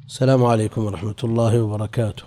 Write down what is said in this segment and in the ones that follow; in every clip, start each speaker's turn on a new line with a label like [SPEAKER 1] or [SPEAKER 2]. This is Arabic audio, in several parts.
[SPEAKER 1] السلام عليكم ورحمة الله وبركاته.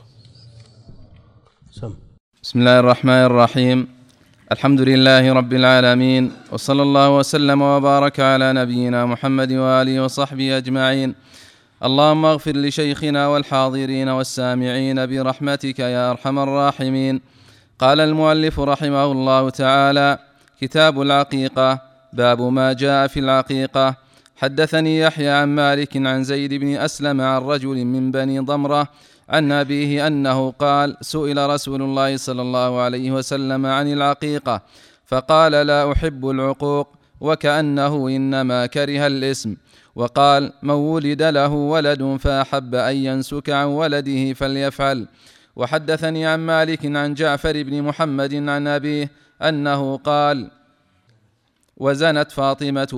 [SPEAKER 2] بسم الله الرحمن الرحيم. الحمد لله رب العالمين، وصلى الله وسلم وبارك على نبينا محمد وآله وصحبه أجمعين. اللهم اغفر لشيخنا والحاضرين والسامعين برحمتك يا أرحم الراحمين. قال المؤلف رحمه الله تعالى: كتاب العقيقة. باب ما جاء في العقيقة. حدثني يحيى عن مالك عن زيد بن أسلم عن رجل من بني ضمرة عن أبيه أنه قال: سئل رسول الله صلى الله عليه وسلم عن العقيقة فقال: لا أحب العقوق، وكأنه إنما كره الاسم، وقال: من ولد له ولد فأحب أن ينسك عن ولده فليفعل. وحدثني عن مالك عن جعفر بن محمد عن أبيه أنه قال: وزنت فاطمة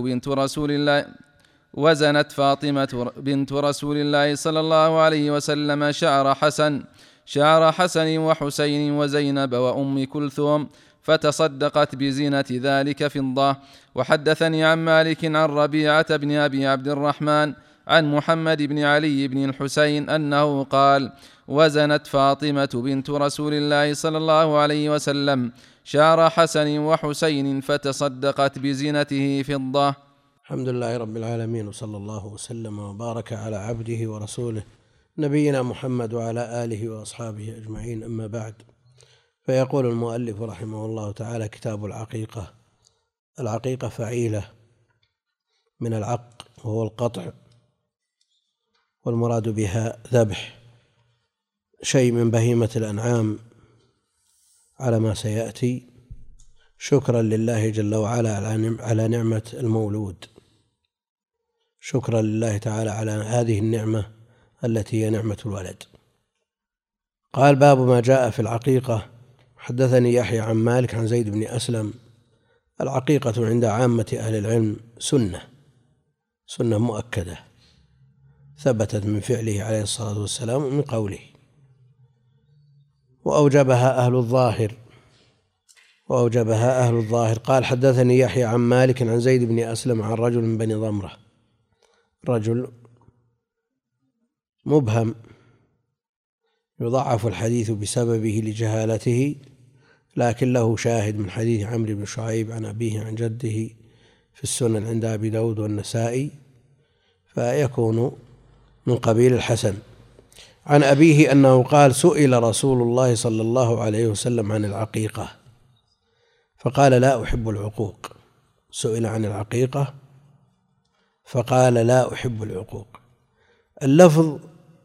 [SPEAKER 2] بنت رسول الله صلى الله عليه وسلم شعر حسن وحسين وزينب وأم كلثوم، فتصدقت بزينة ذلك فضة. وحدثني عن مالك عن ربيعة بن أبي عبد الرحمن عن محمد بن علي بن الحسين أنه قال: وزنت فاطمة بنت رسول الله صلى الله عليه وسلم شعر حسن وحسين فتصدقت بزينته فضة.
[SPEAKER 1] الحمد لله رب العالمين، وصلى الله وسلم وبارك على عبده ورسوله نبينا محمد وعلى آله وأصحابه أجمعين، أما بعد. فيقول المؤلف رحمه الله تعالى: كتاب العقيقة. العقيقة فعيلة من العق وهو القطع، والمراد بها ذبح شيء من بهيمة الأنعام على ما سيأتي، شكرا لله جل وعلا على نعمة المولود، شكرا لله تعالى على هذه النعمة التي هي نعمة الولد. قال: باب ما جاء في العقيقة. حدثني يحيى عن مالك عن زيد بن أسلم. العقيقة عند عامة أهل العلم سنة مؤكدة ثبتت من فعله عليه الصلاة والسلام ومن قوله، وأوجبها أهل الظاهر. قال: حدثني يحيى عن مالك عن زيد بن أسلم عن رجل من بني ضمرة، رجل مبهم يضعف الحديث بسببه لجهالته، لكن له شاهد من حديث عمرو بن شعيب عن أبيه عن جده في السنن عند أبي داود والنسائي، فيكون من قبيل الحسن. عن أبيه أنه قال: سئل رسول الله صلى الله عليه وسلم عن العقيقة فقال: لا أحب العقوق. سئل عن العقيقة فقال: لا أحب العقوق. اللفظ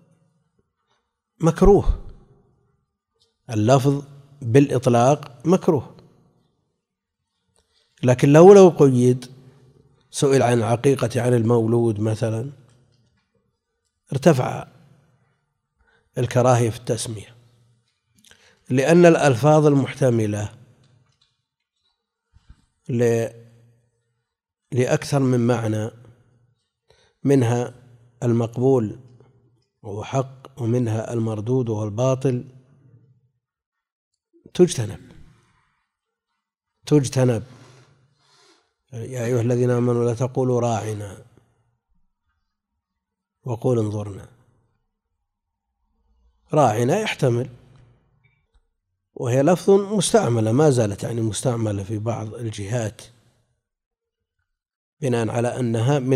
[SPEAKER 1] مكروه، اللفظ بالإطلاق مكروه، لكن لو قيد سئل عن العقيقة عن المولود مثلا ارتفع الكراهية في التسمية، لأن الألفاظ المحتملة لأكثر من معنى، منها المقبول وهو حق، ومنها المردود وهو الباطل، تجتنب. يا أيها الذين آمنوا لا تقولوا راعنا وقولوا انظرنا. راعنا يحتمل، وهي لفظ مستعملة، ما زالت مستعملة في بعض الجهات بناء على أنها من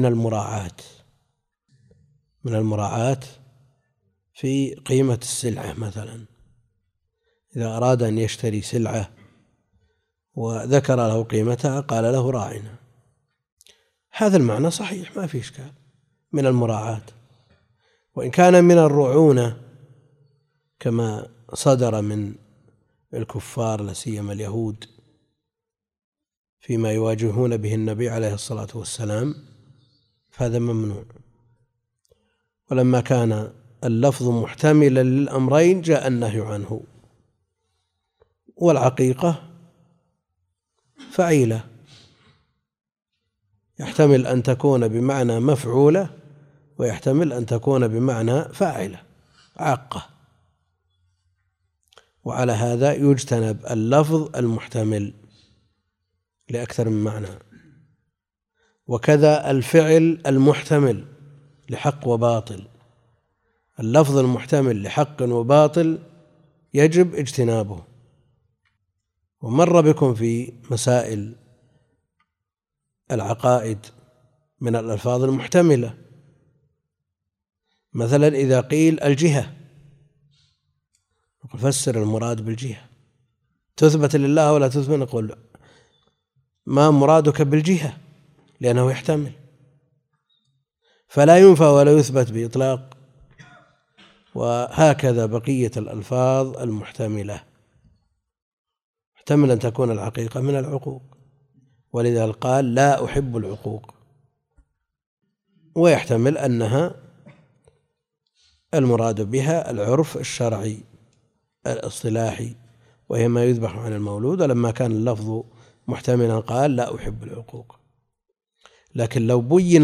[SPEAKER 1] المراعاة في قيمة السلعة. مثلا إذا أراد أن يشتري سلعة وذكر له قيمتها قال له راعنا، هذا المعنى صحيح، ما في إشكال، من المراعاة. وإن كان من الرعونة كما صدر من الكفار لا سيما اليهود فيما يواجهون به النبي عليه الصلاة والسلام، فهذا ممنوع. ولما كان اللفظ محتملا للأمرين جاء النهي عنه. والعقيقة فعيلة، يحتمل أن تكون بمعنى مفعولة، ويحتمل أن تكون بمعنى فاعلة، عاقة. وعلى هذا يجتنب اللفظ المحتمل لأكثر من معنى، وكذا الفعل المحتمل لحق وباطل. اللفظ المحتمل لحق وباطل يجب اجتنابه. ومر بكم في مسائل العقائد من الألفاظ المحتملة، مثلا إذا قيل الجهة، فسر المراد بالجهة، تثبت لله ولا تثبت؟ نقول ما مرادك بالجهة، لأنه يحتمل، فلا ينفى ولا يثبت بإطلاق. وهكذا بقية الألفاظ المحتملة، محتمل أن تكون الحقيقة من العقوق، ولذا قال لا أحب العقوق، ويحتمل أنها المراد بها العرف الشرعي الاصطلاحي، وهي ما يذبح عن المولود. ولما كان اللفظ محتملا قال لا أحب العقوق. لكن لو بين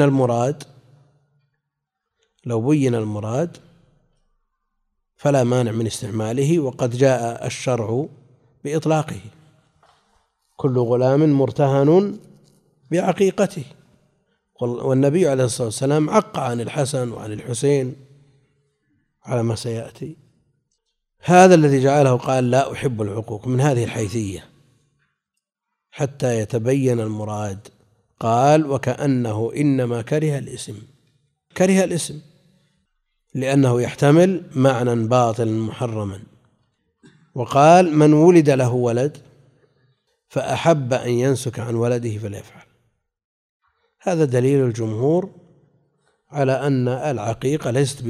[SPEAKER 1] المراد فلا مانع من استعماله، وقد جاء الشرع بإطلاقه: كل غلام مرتهن بعقيقته. والنبي عليه الصلاة والسلام عق عن الحسن وعن الحسين على ما سيأتي. هذا الذي جعله قال لا أحب العقوق من هذه الحيثية حتى يتبين المراد. قال وكأنه إنما كره الاسم لأنه يحتمل معنى باطلا محرما. وقال من ولد له ولد فأحب أن ينسك عن ولده فليفعل. هذا دليل الجمهور على أن العقيقة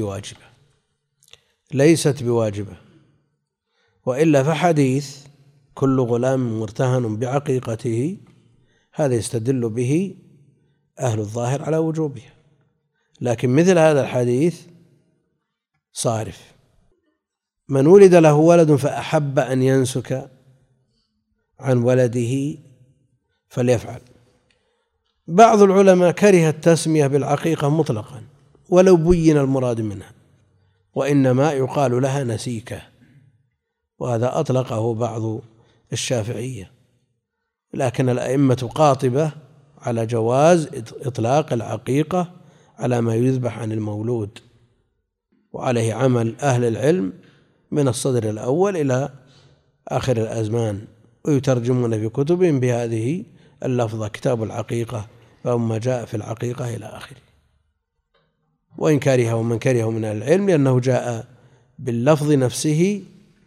[SPEAKER 1] ليست بواجبة، وإلا فحديث كل غلام مرتهن بعقيقته هذا يستدل به أهل الظاهر على وجوبها، لكن مثل هذا الحديث صارف: من ولد له ولد فأحب أن ينسك عن ولده فليفعل. بعض العلماء كره التسمية بالعقيقة مطلقا ولو بين المراد منها، وإنما يقال لها نسيكة، وهذا أطلقه بعض الشافعية، لكن الأئمة قاطبة على جواز إطلاق العقيقة على ما يذبح عن المولود، وعليه عمل أهل العلم من الصدر الأول إلى آخر الأزمان، ويترجمون في كتبهم بهذه اللفظة: كتاب العقيقة وما جاء في العقيقة إلى آخره. وإن كرهه من كرهه من أهل العلم لأنه جاء باللفظ نفسه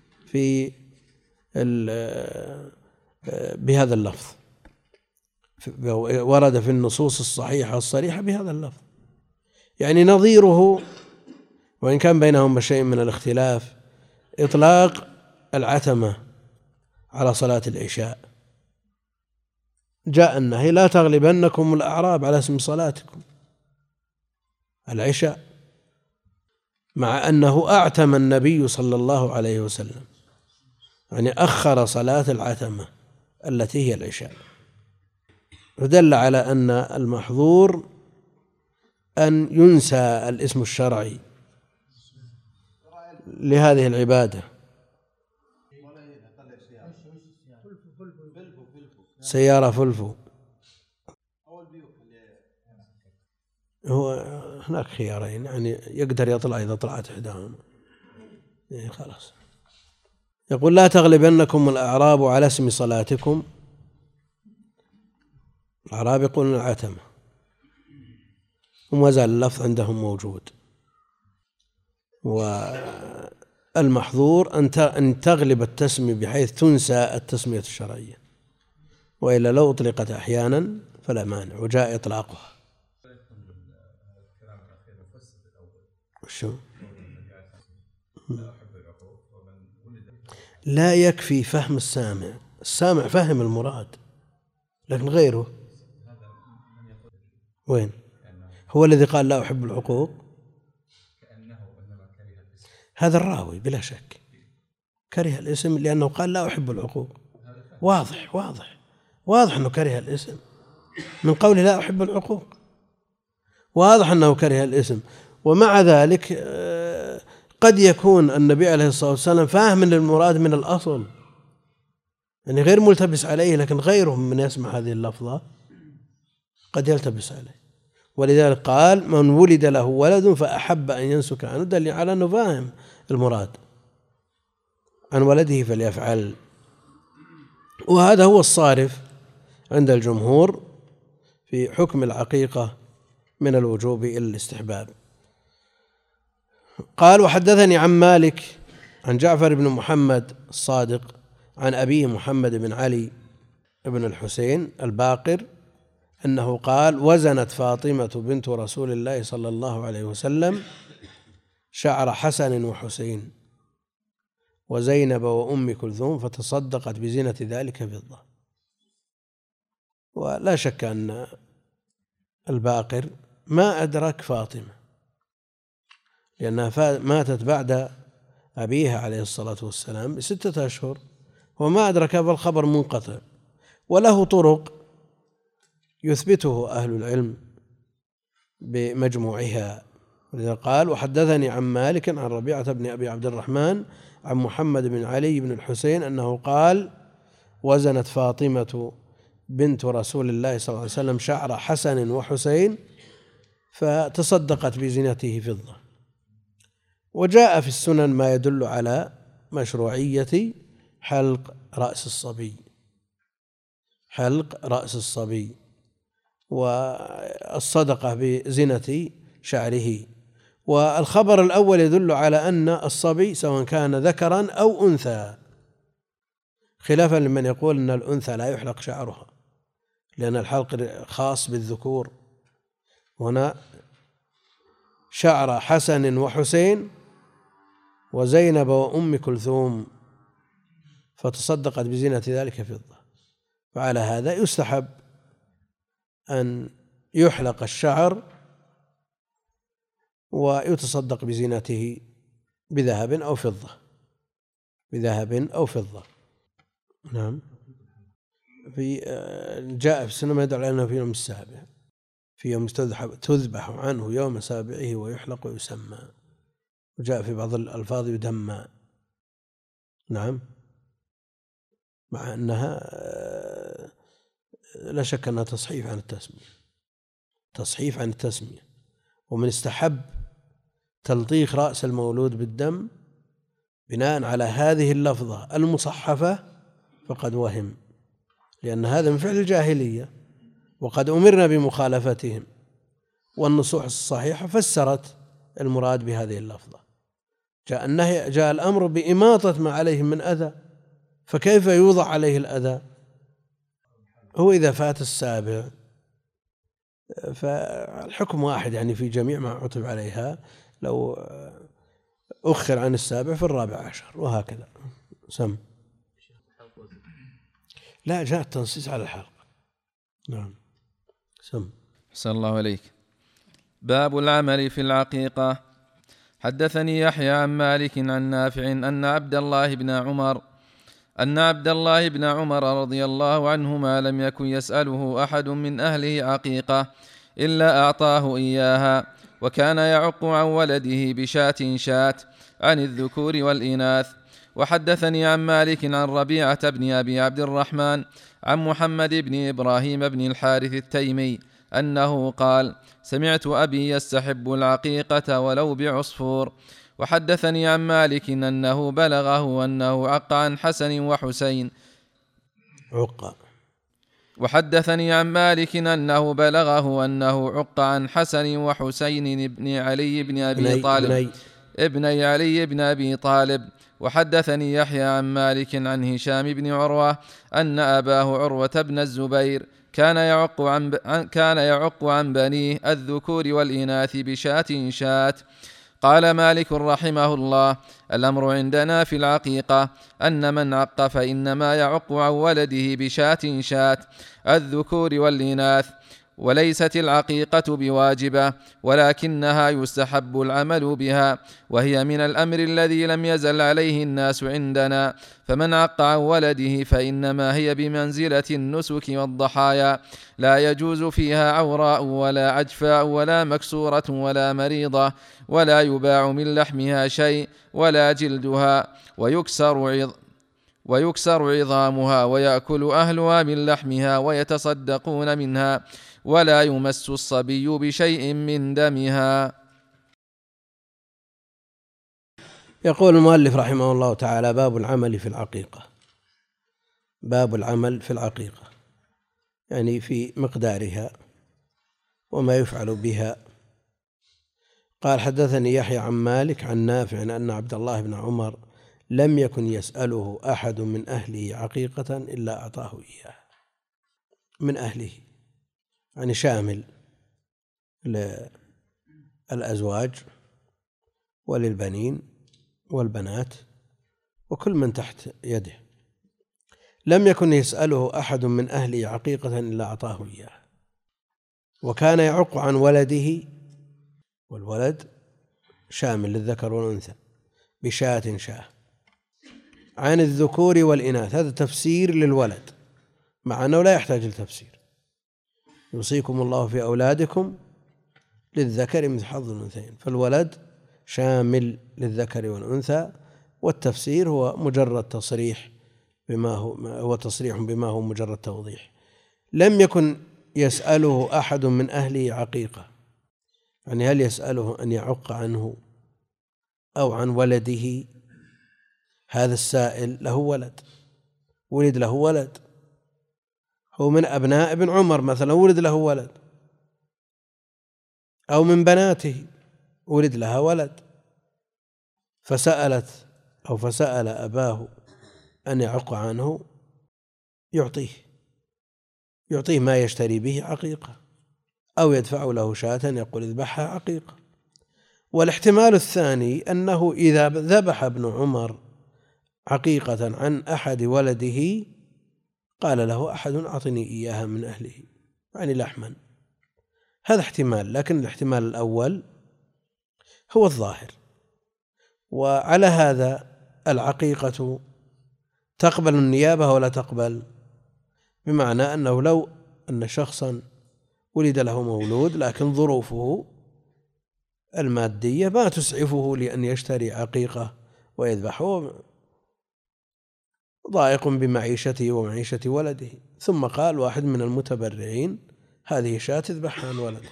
[SPEAKER 1] بهذا اللفظ، ورد في النصوص الصحيحة الصريحة بهذا اللفظ. يعني نظيره، وإن كان بينهم شيء من الاختلاف، إطلاق العتمة على صلاة العشاء. جاء النهي: لا تغلبنكم الأعراب على اسم صلاتكم العشاء، مع أنه أعتم النبي صلى الله عليه وسلم، يعني أخر صلاة العتمة التي هي العشاء، فدل على أن المحظور أن ينسى الاسم الشرعي لهذه العبادة. سيارة فلفو، هو هناك خيارين، يعني يقدر يطلع إذا طلعت إحداهما خلاص. يقول: لا تغلبنكم الأعراب على اسم صلاتكم. الأعراب يقولون العتمة، وما زال اللفظ عندهم موجود. والمحظور أن تغلب التسمية بحيث تنسى التسمية الشرعية، وإلا لو أطلقت أحيانا فلا مانع، وجاء إطلاقها. لا يكفي فهم السامع فهم المراد، لكن غيره وين؟ هو الذي قال لا أحب العقوق، هذا الراوي بلا شك كره الاسم لأنه قال لا أحب العقوق. واضح أنه كره الاسم من قوله لا أحب العقوق، واضح أنه كره الاسم. ومع ذلك قد يكون النبي عليه الصلاة والسلام فاهم المراد من الأصل، يعني غير ملتبس عليه، لكن غيره من يسمع هذه اللفظة قد يلتبس عليه. ولذلك قال من ولد له ولد فأحب أن ينسك عنه، دل على أنه فاهم المراد، عن ولده فليفعل. وهذا هو الصارف عند الجمهور في حكم العقيقة من الوجوب إلى الاستحباب. قال وحدثني عن مالك عن جعفر بن محمد الصادق عن أبيه محمد بن علي بن الحسين الباقر أنه قال وزنت فاطمة بنت رسول الله صلى الله عليه وسلم شعر حسن وحسين وزينب وأم كلثوم فتصدقت بزينة ذلك فضة. ولا شك أن الباقر ما أدرك فاطمة لأنها ماتت بعد أبيها عليه الصلاة والسلام ب6 أشهر، وما أدرك بالخبر منقطع، وله طرق يثبته أهل العلم بمجموعها. ولذا قال وحدثني عن مالك عن ربيعة بن أبي عبد الرحمن عن محمد بن علي بن الحسين أنه قال وزنت فاطمة بنت رسول الله صلى الله عليه وسلم شعر حسن وحسين فتصدقت بزينته فضة. وجاء في السنن ما يدل على مشروعية حلق رأس الصبي، حلق رأس الصبي والصدقة بزينة شعره. والخبر الأول يدل على أن الصبي سواء كان ذكرا أو أنثى، خلافا لمن يقول أن الأنثى لا يحلق شعرها لأن الحلق خاص بالذكور. هنا شعر حسن وحسين وزينب وأم كلثوم فتصدقت بزينة ذلك فضة. فعلى هذا يستحب أن يحلق الشعر ويتصدق بزينته بذهب أو فضة، بذهب أو فضة. نعم. جاء في السنة ما يدل على أنه في يوم السابع، في يوم تذبح عنه يوم سابعه ويحلق ويسمى، وجاء في بعض الألفاظ يدمى. نعم، مع أنها لا شك أنها تصحيف عن التسمية، تصحيف عن التسمية. ومن استحب تلطيخ رأس المولود بالدم بناء على هذه اللفظة المصحفة فقد وهم، لأن هذا من فعل الجاهلية وقد أمرنا بمخالفتهم، والنصوص الصحيحة فسرت المراد بهذه اللفظة. جاء الأمر بإماطة ما عليهم من أذى، فكيف يوضع عليه الأذى؟ هو إذا فات السابع فالحكم واحد يعني في جميع ما عتب عليها، لو أخر عن السابع في 14 وهكذا. سم لا، جاء التنصيص على الحلق. نعم. سم.
[SPEAKER 2] أحسن الله عليك. باب العمل في العقيقة. حدثني يحيى عن مالك عن نافع أن عبد الله بن عمر رضي الله عنهما لم يكن يسأله أحد من أهله عقيقة إلا أعطاه إياها، وكان يعق عن ولده بشاة عن الذكور والإناث. وحدثني عن مالك عن ربيعة بن أبي عبد الرحمن عن محمد بن إبراهيم بن الحارث التيمي أنه قال سمعت أبي يستحب العقيقة ولو بعصفور. وحدثني عن مالك أنه بلغه أنه عق عن حسن وحسين وحدثني عن مالك أنه بلغه أنه عق عن حسن وحسين ابن علي بن أبي طالب وحدثني يحيى عن مالك عن هشام بن عروة أن أباه عروة بن الزبير كان يعق عن بنيه الذكور والإناث بشاة. قال مالك رحمه الله الأمر عندنا في العقيقة أن من عق فإنما يعق عن ولده بشاة الذكور والإناث، وليست العقيقة بواجبة ولكنها يستحب العمل بها، وهي من الأمر الذي لم يزل عليه الناس عندنا. فمن عق عن ولده فإنما هي بمنزلة النسك والضحايا، لا يجوز فيها عوراء ولا عجفاء ولا مكسورة ولا مريضة، ولا يباع من لحمها شيء ولا جلدها، ويكسر عظامها ويأكل أهلها من لحمها ويتصدقون منها، ولا يمس الصبي بشيء من دمها.
[SPEAKER 1] يقول المؤلف رحمه الله تعالى: باب العمل في العقيقة. باب العمل في العقيقة يعني في مقدارها وما يفعل بها. قال: حدثني يحيى عن مالك عن نافع أن عبد الله بن عمر لم يكن يسأله أحد من أهله عقيقة إلا أعطاه إياها. من أهله يعني شامل للأزواج وللبنين والبنات وكل من تحت يده. لم يكن يسأله أحد من أهله عقيقة إلا أعطاه إياها. وكان يعق عن ولده، والولد شامل للذكر والأنثى، بشاة شاة، عن الذكور والإناث. هذا تفسير للولد مع أنه لا يحتاج لتفسير. يوصيكم الله في أولادكم للذكر مثل حظ الأنثيين، فالولد شامل للذكر والأنثى، والتفسير هو مجرد تصريح بما هو مجرد توضيح. لم يكن يسأله أحد من أهله عقيقة، يعني هل يسأله أن يعق عنه أو عن ولده؟ هذا السائل له ولد، ولد له ولد، هو من أبناء ابن عمر مثلا ولد له ولد، أو من بناته ولد لها ولد، فسأل أباه أن يعق عنه، يعطيه ما يشتري به عقيقة، أو يدفع له شاة يقول اذبحها عقيقة. والاحتمال الثاني أنه إذا ذبح ابن عمر عقيقة عن أحد ولده قال له أحد أعطني إياها من أهله، يعني لحما. هذا احتمال، لكن الاحتمال الأول هو الظاهر. وعلى هذا العقيقة تقبل النيابة ولا تقبل؟ بمعنى أنه لو أن شخصا ولد له مولود لكن ظروفه المادية ما تسعفه لأن يشتري عقيقة ويذبحه، ضائق بمعيشته ومعيشة ولده، ثم قال واحد من المتبرعين هذه شاة اذبحها عن ولدك.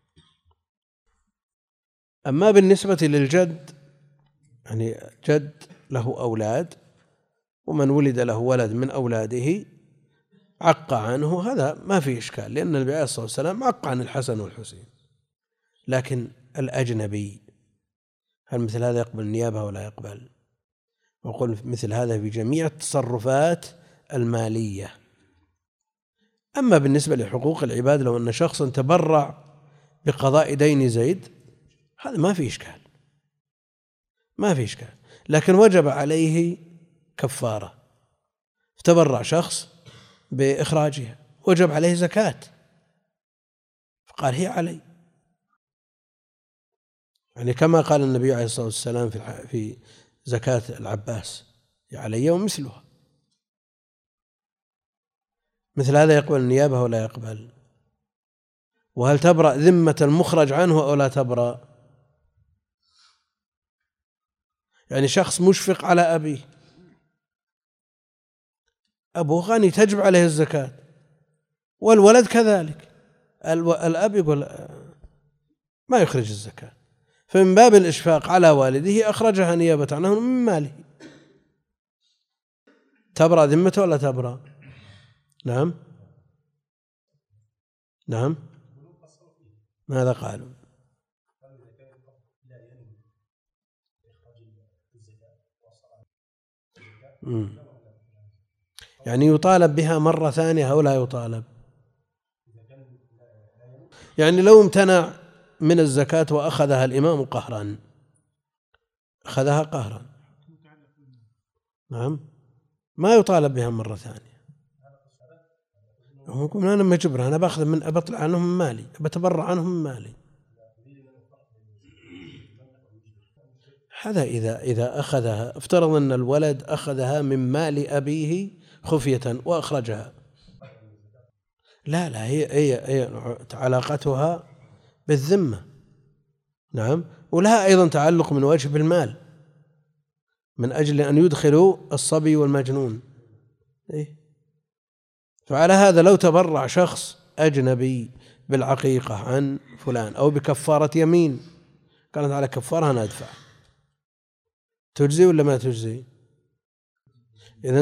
[SPEAKER 1] أما بالنسبة للجد، يعني جد له أولاد ومن ولد له ولد من أولاده عق عنه، هذا ما فيه إشكال، لأن النبي عليه الصلاة والسلام عق عن الحسن والحسين. لكن الأجنبي هل مثل هذا يقبل النيابة ولا يقبل؟ وقل مثل هذا في جميع التصرفات المالية. أما بالنسبة لحقوق العباد، لو أن شخصا تبرع بقضاء دين زيد هذا ما في إشكال، لكن وجب عليه كفارة، تبرع شخص بإخراجها وجب عليه زكاة فقال هي علي، يعني كما قال النبي عليه الصلاة والسلام في زكاة العباس علي ومثلها. مثل هذا يقبل النيابة ولا يقبل؟ وهل تبرأ ذمة المخرج عنه أو لا تبرأ؟ يعني شخص مشفق على أبيه، أبوه غني تجب عليه الزكاة، والولد كذلك، الأب يقول ما يخرج الزكاة، فمن باب الإشفاق على والده أخرجها نيابة عنه من ماله. تبرأ ذمته ولا تبرأ؟ نعم ماذا قالوا؟ يعني يطالب بها مرة ثانية أو لا يطالب؟ يعني لو امتنع من الزكاة وأخذها الإمام قهرا، أخذها قهرا، نعم، ما يطالب بها مرة ثانية. يقول أنا ما جبرها، أنا بأخذ من أبطلع عنهم من مالي، بتبرع عنهم من مالي. هذا إذا أخذها، افترض أن الولد أخذها من مال أبيه خفية وأخرجها، لا هي علاقتها بالذمة، نعم، ولها أيضا تعلق من وجه بالمال، من أجل أن يدخلوا الصبي والمجنون. فعلى هذا لو تبرع شخص أجنبي بالعقيقة عن فلان أو بكفارة يمين كانت على كفارة أنا أدفع، تجزي ولا ما تجزي؟ إذا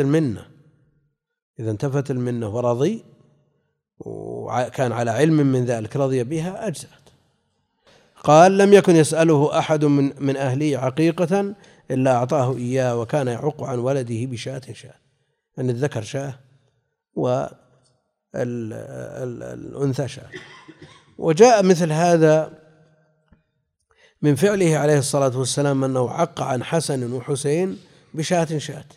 [SPEAKER 1] انتفت المنة ورضي وكان على علم من ذلك رضي بها أجزأت. قال: لم يكن يسأله أحد من أهله عقيقة إلا أعطاه إياه، وكان يعق عن ولده بشاة أن الذكر شاة والأنثى شاة. وجاء مثل هذا من فعله عليه الصلاة والسلام أنه عق عن حسن وحسين بشاة.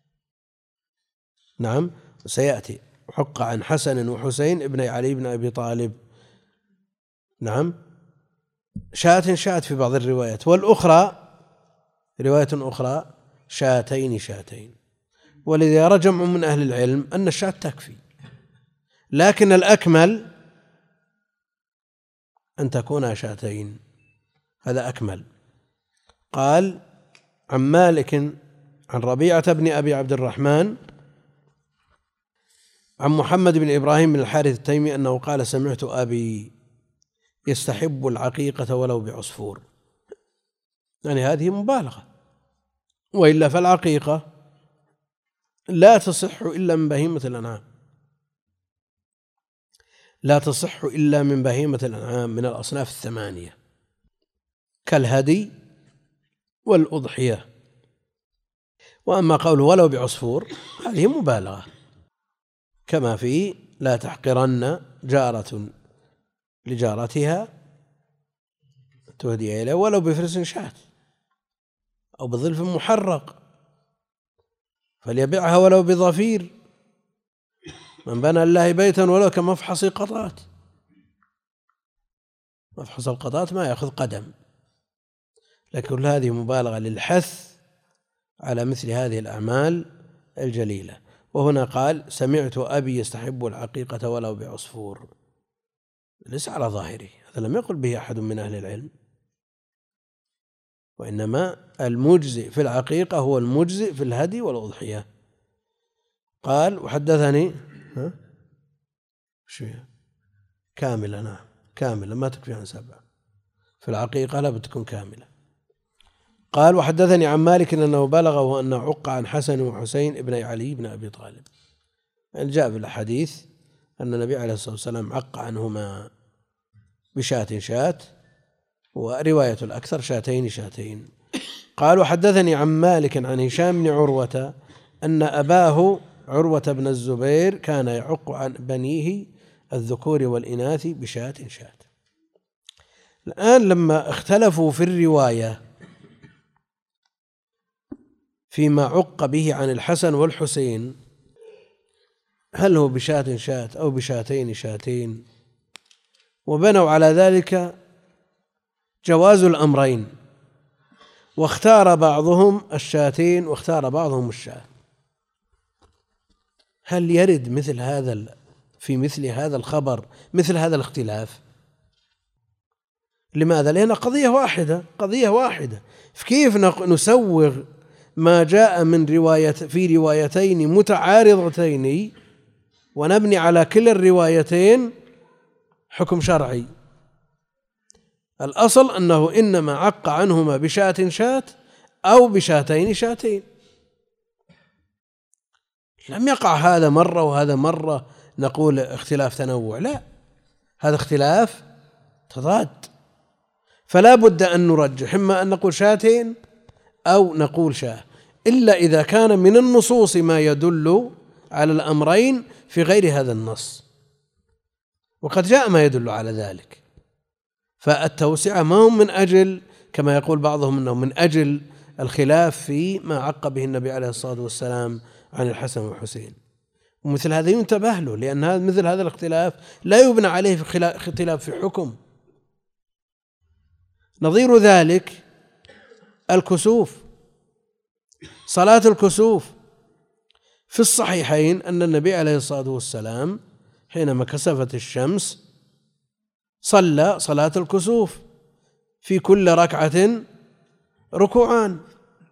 [SPEAKER 1] نعم، سيأتي حق عن حسن وحسين ابن علي بن أبي طالب، نعم، شاة في بعض الروايات، والأخرى رواية أخرى شاتين. ولذا يرى جمع من أهل العلم أن الشاة تكفي، لكن الأكمل أن تكون شاتين، هذا أكمل. قال: عن مالك عن ربيعة بن أبي عبد الرحمن عن محمد بن إبراهيم بن الحارث التيمي أنه قال: سمعت أبي يستحب العقيقة ولو بعصفور. يعني هذه مبالغة، وإلا فالعقيقة لا تصح إلا من بهيمة الأنعام، لا تصح إلا من بهيمة الأنعام من الأصناف الثمانية كالهدي والأضحية. وأما قوله ولو بعصفور هذه مبالغة، كما في لا تحقرن جارة لجارتها تهدي إليه ولو بفرس شاة أو بظلف محرق فليبيعها ولو بضفير، من بنى الله بيتا ولو كمفحص قطات. مفحص القطات ما يأخذ قدم، لكن هذه مبالغة للحث على مثل هذه الأعمال الجليلة. وهنا قال: سمعت أبي يستحب العقيقة ولو بعصفور، ليس على ظاهره، هذا لم يقل به أحد من أهل العلم، وإنما المجزئ في العقيقة هو المجزئ في الهدي والأضحية. قال: وحدثني كاملة، نعم كاملة ما تكفي عن 7 في العقيقة، لا بتكون كاملة. قال: وحدثني عن مالك أنه بلغه أنه عق عن حسن وحسين ابن علي بن أبي طالب. يعني جاء في الحديث أن النبي عليه الصلاة والسلام عق عنهما بشاة، ورواية الأكثر شاتين. قال: وحدثني عن مالك عن هشام بن عروة أن أباه عروة بن الزبير كان يعق عن بنيه الذكور والإناث بشاة. الآن لما اختلفوا في الرواية فيما عق به عن الحسن والحسين، هل هو بشاة أو بشاتين، وبنوا على ذلك جواز الأمرين، واختار بعضهم الشاتين واختار بعضهم الشاة. هل يرد مثل هذا في مثل هذا الخبر مثل هذا الاختلاف؟ لماذا؟ لأن قضية واحدة، فكيف نسوغ ما جاء من في روايتين متعارضتين ونبني على كل الروايتين حكم شرعي؟ الأصل أنه إنما عق عنهما بشاة أو بشاتين. لم يقع هذا مرة وهذا مرة نقول اختلاف تنوع، لا، هذا اختلاف تضاد، فلا بد أن نرجح، إما أن نقول شاتين أو نقول شاة، إلا إذا كان من النصوص ما يدل على الأمرين في غير هذا النص، وقد جاء ما يدل على ذلك. فالتوسعة ما هم من أجل كما يقول بعضهم أنه من أجل الخلاف في ما عق به النبي عليه الصلاة والسلام عن الحسن والحسين، ومثل هذا ينتبه له، لأن مثل هذا الاختلاف لا يبنى عليه في اختلاف في حكم. نظير ذلك الكسوف، صلاة الكسوف في الصحيحين أن النبي عليه الصلاة والسلام حينما كسفت الشمس صلى صلاة الكسوف في كل ركعة ركوعان،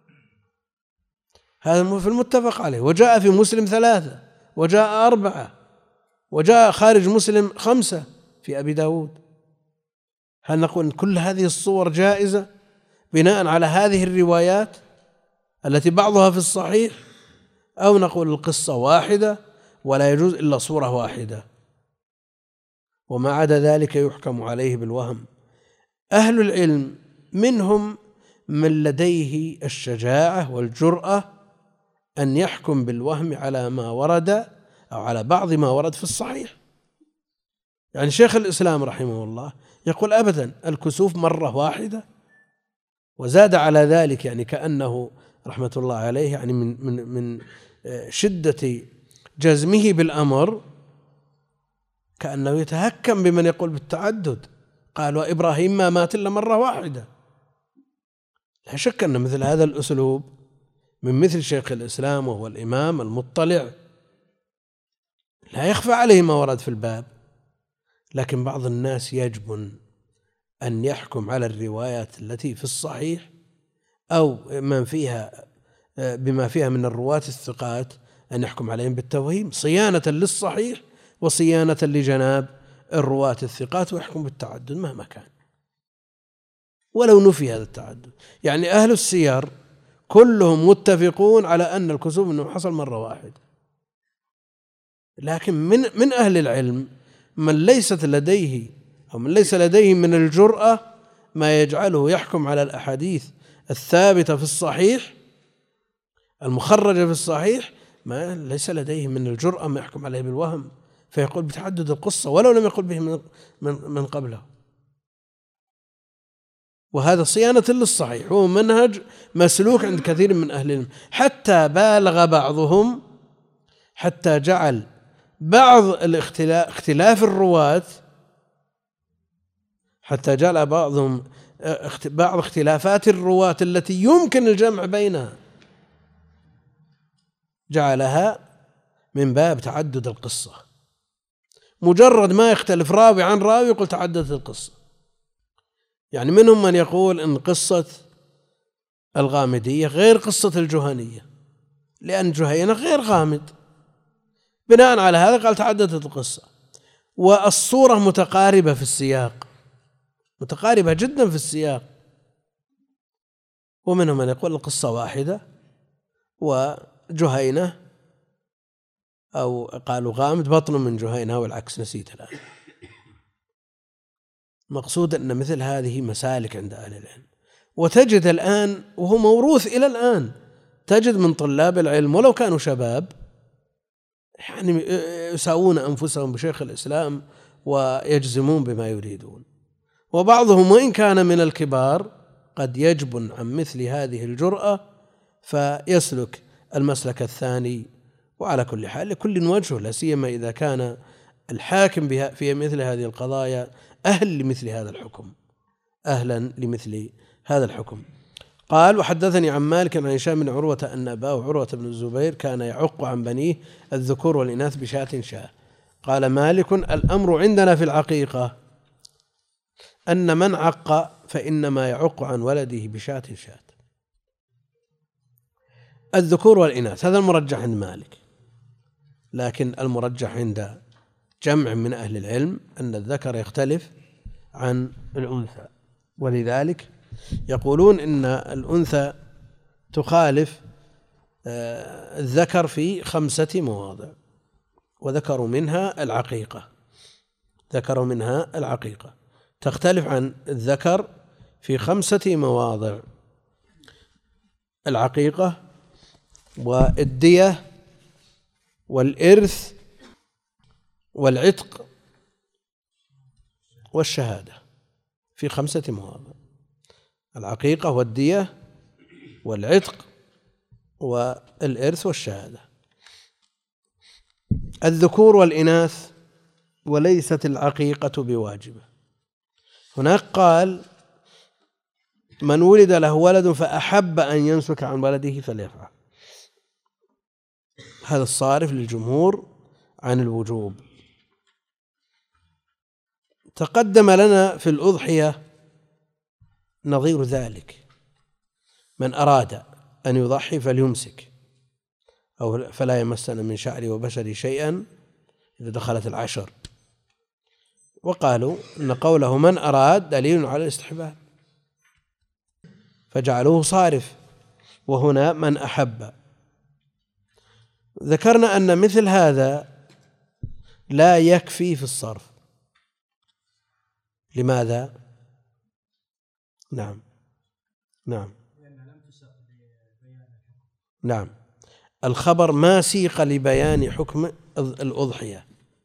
[SPEAKER 1] هذا في المتفق عليه. وجاء في مسلم 3، وجاء 4، وجاء خارج مسلم 5 في أبي داود؟ هل نقول أن كل هذه الصور جائزة بناء على هذه الروايات التي بعضها في الصحيح، أو نقول القصة واحدة ولا يجوز إلا صورة واحدة وما عدا ذلك يحكم عليه بالوهم؟ أهل العلم منهم من لديه الشجاعة والجرأة أن يحكم بالوهم على ما ورد أو على بعض ما ورد في الصحيح. يعني شيخ الإسلام رحمه الله يقول أبدا الكسوف مرة واحدة، وزاد على ذلك يعني كأنه رحمة الله عليه يعني من شدة جزمه بالأمر كأنه يتهكم بمن يقول بالتعدد. قال وإبراهيم ما مات إلا مرة واحدة. لا شك أن مثل هذا الأسلوب من مثل شيخ الإسلام وهو الإمام المطلع لا يخفى عليه ما ورد في الباب، لكن بعض الناس يجبن أن يحكم على الروايات التي في الصحيح أو من فيها بما فيها من الرواة الثقات أن يحكم عليهم بالتوهيم صيانة للصحيح وصيانة لجناب الرواة الثقات، ويحكم بالتعدد مهما كان ولو نفي هذا التعدد. يعني أهل السير كلهم متفقون على أن الكسوف أنه حصل مرة واحدة، لكن من أهل العلم من ليست لديه أو من ليس لديه من الجرأة ما يجعله يحكم على الأحاديث الثابتة في الصحيح المخرجة في الصحيح، ما ليس لديه من الجرأة ما يحكم عليه بالوهم فيقول بتعدد القصة ولو لم يقل به من قبله. وهذا صيانة للصحيح، هو منهج مسلوك عند كثير من أهل العلم، حتى بالغ بعضهم حتى جعل بعض اختلاف الرواة، حتى جعل بعضهم بعض اختلافات الرواة التي يمكن الجمع بينها جعلها من باب تعدد القصة. مجرد ما يختلف راوي عن راوي يقول تعددت القصة. يعني منهم من يقول إن قصة الغامدية غير قصة الجهنية لأن جهينة غير غامد، بناء على هذا قال تعددت القصة، والصورة متقاربة في السياق، متقاربة جدا في السياق. ومنهم من يقول القصة واحدة وجهينة أو قالوا غامد بطن من جهينة والعكس نسيت الآن. مقصود أن مثل هذه مسالك عند أهل العلم، وتجد الآن وهو موروث إلى الآن، تجد من طلاب العلم ولو كانوا شباب يعني يساوون أنفسهم بشيخ الإسلام ويجزمون بما يريدون، وبعضهم وإن كان من الكبار قد يجبن عن مثل هذه الجرأة فيسلك المسلك الثاني. وعلى كل حال لكل وجهه، لا سيما إذا كان الحاكم في مثل هذه القضايا أهل لمثل هذا الحكم، أهلا لمثل هذا الحكم. قال وحدثني عن مالك عن هشام بن عروة أن أباه عروة بن الزبير كان يعق عن بنيه الذكور والإناث بشاة شاة. قال مالك الأمر عندنا في العقيقة أن من عق فإنما يعق عن ولده بشاة شاة. الذكور والإناث هذا المرجح عند مالك، لكن المرجح عند جمع من أهل العلم أن الذكر يختلف عن الأنثى، ولذلك يقولون إن الأنثى تخالف الذكر في 5 مواضع، وذكروا منها العقيقة، ذكروا منها العقيقة تختلف عن الذكر في 5 مواضع: العقيقة والدية والإرث والعتق والشهادة، في 5 مواضع: العقيقة والدية والعتق والإرث والشهادة. الذكور والإناث وليست العقيقة بواجبة. هناك قال من ولد له ولد فأحب أن ينسك عن ولده فليفعل، هذا الصارف للجمهور عن الوجوب. تقدم لنا في الأضحية نظير ذلك: من أراد أن يضحي فليمسك أو فلا يمسن من شعري وبشري شيئا إذا دخلت 10، وقالوا إن قوله من أراد دليل على الاستحباب فجعلوه صارف، وهنا من أحب. ذكرنا أن مثل هذا لا يكفي في الصرف. لماذا؟ نعم نعم، الخبر ما سيق لبيان حكم الأضحية،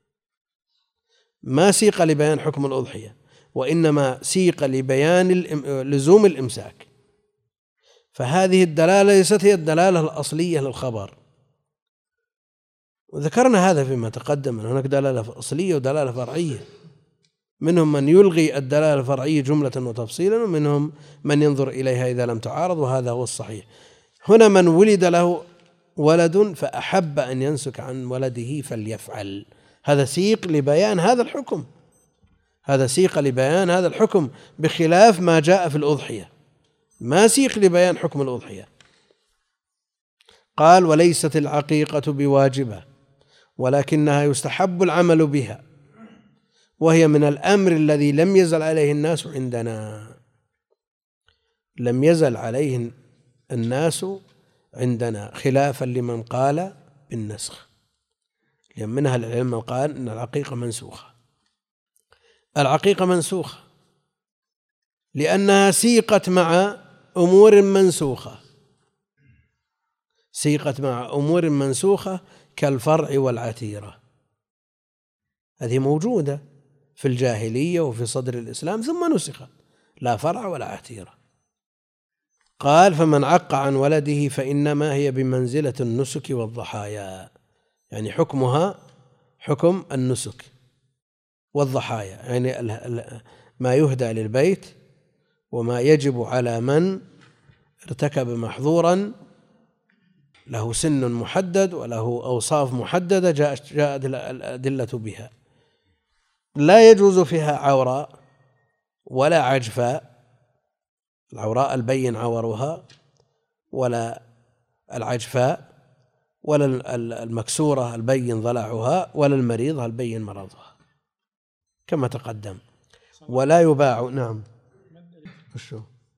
[SPEAKER 1] ما سيق لبيان حكم الأضحية، وإنما سيق لبيان لزوم الإمساك. فهذه الدلالة ليست هي الدلالة الأصلية للخبر، وذكرنا هذا فيما تقدم، أن هناك دلالة أصلية ودلالة فرعية. منهم من يلغي الدلالة الفرعية جملة وتفصيلا، ومنهم من ينظر إليها إذا لم تعارض، وهذا هو الصحيح. هنا من ولد له ولد فأحب أن ينسك عن ولده فليفعل، هذا سيق لبيان هذا الحكم، هذا سيق لبيان هذا الحكم، بخلاف ما جاء في الأضحية، ما سيق لبيان حكم الأضحية. قال وليست العقيقة بواجبة ولكنها يستحب العمل بها، وهي من الأمر الذي لم يزل عليه الناس عندنا، لم يزل عليه الناس عندنا، خلافا لمن قال بالنسخ، لأن منها العلم قال إن العقيقة منسوخة. العقيقة منسوخة لأنها سيقت مع أمور منسوخة، سيقت مع أمور منسوخة كالفرع والعتيرة، هذه موجودة في الجاهلية وفي صدر الإسلام ثم نسخت، لا فرع ولا عتيرة. قال فمن عق عن ولده فإنما هي بمنزلة النسك والضحايا، يعني حكمها حكم النسك والضحايا، يعني ما يهدى للبيت وما يجب على من ارتكب محظورا له سن محدد وله أوصاف محددة جاءت الأدلة بها، لا يجوز فيها عوراء ولا عجفاء، العوراء البين عورها، ولا العجفاء، ولا المكسورة البين ضلعها، ولا المريضة البين مرضها كما تقدم. ولا يباع. نعم شو؟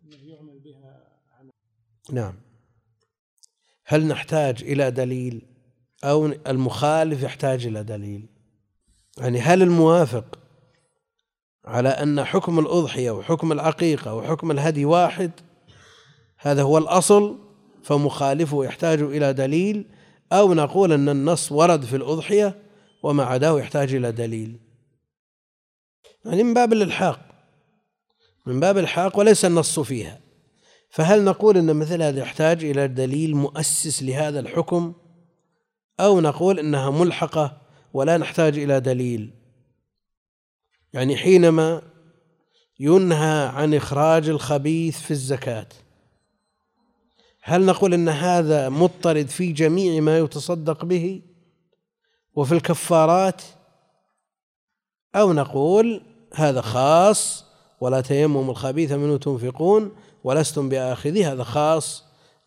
[SPEAKER 1] نعم. هل نحتاج إلى دليل أو المخالف يحتاج إلى دليل؟ يعني هل الموافق على أن حكم الأضحية وحكم العقيقة وحكم الهدي واحد، هذا هو الأصل، فمخالفه يحتاج إلى دليل، أو نقول أن النص ورد في الأضحية وما عداه يحتاج إلى دليل؟ يعني من باب الإلحاق، من باب الحاق وليس النص فيها. فهل نقول أن مثل هذا يحتاج إلى دليل مؤسس لهذا الحكم، أو نقول إنها ملحقة ولا نحتاج إلى دليل؟ يعني حينما ينهى عن إخراج الخبيث في الزكاة، هل نقول إن هذا مضطرد في جميع ما يتصدق به وفي الكفارات، أو نقول هذا خاص ولا تيمموا الخبيث منه تنفقون ولستم بآخذه، هذا خاص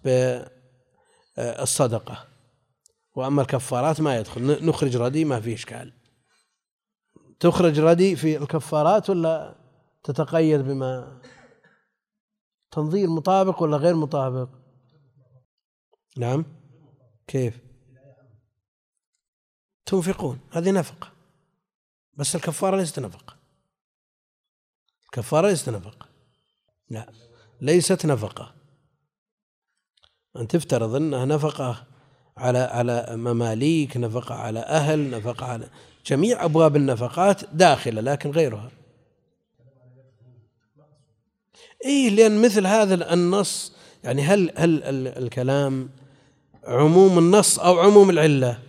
[SPEAKER 1] بالصدقة، وأما الكفارات ما يدخل، نخرج ردي ما فيه إشكال. تخرج ردي في الكفارات ولا تتقيد بما تنظير مطابق ولا غير مطابق؟ نعم. كيف؟ تنفقون هذه نفقة، بس الكفارة ليست نفقة، الكفارة ليست نفقة، لا ليست نفقة. أن تفترض أنها نفقة على مماليك، نفقة على أهل، نفقة على جميع أبواب النفقات داخلة، لكن غيرها إيه، لأن مثل هذا النص، يعني هل الكلام عموم النص أو عموم العلة؟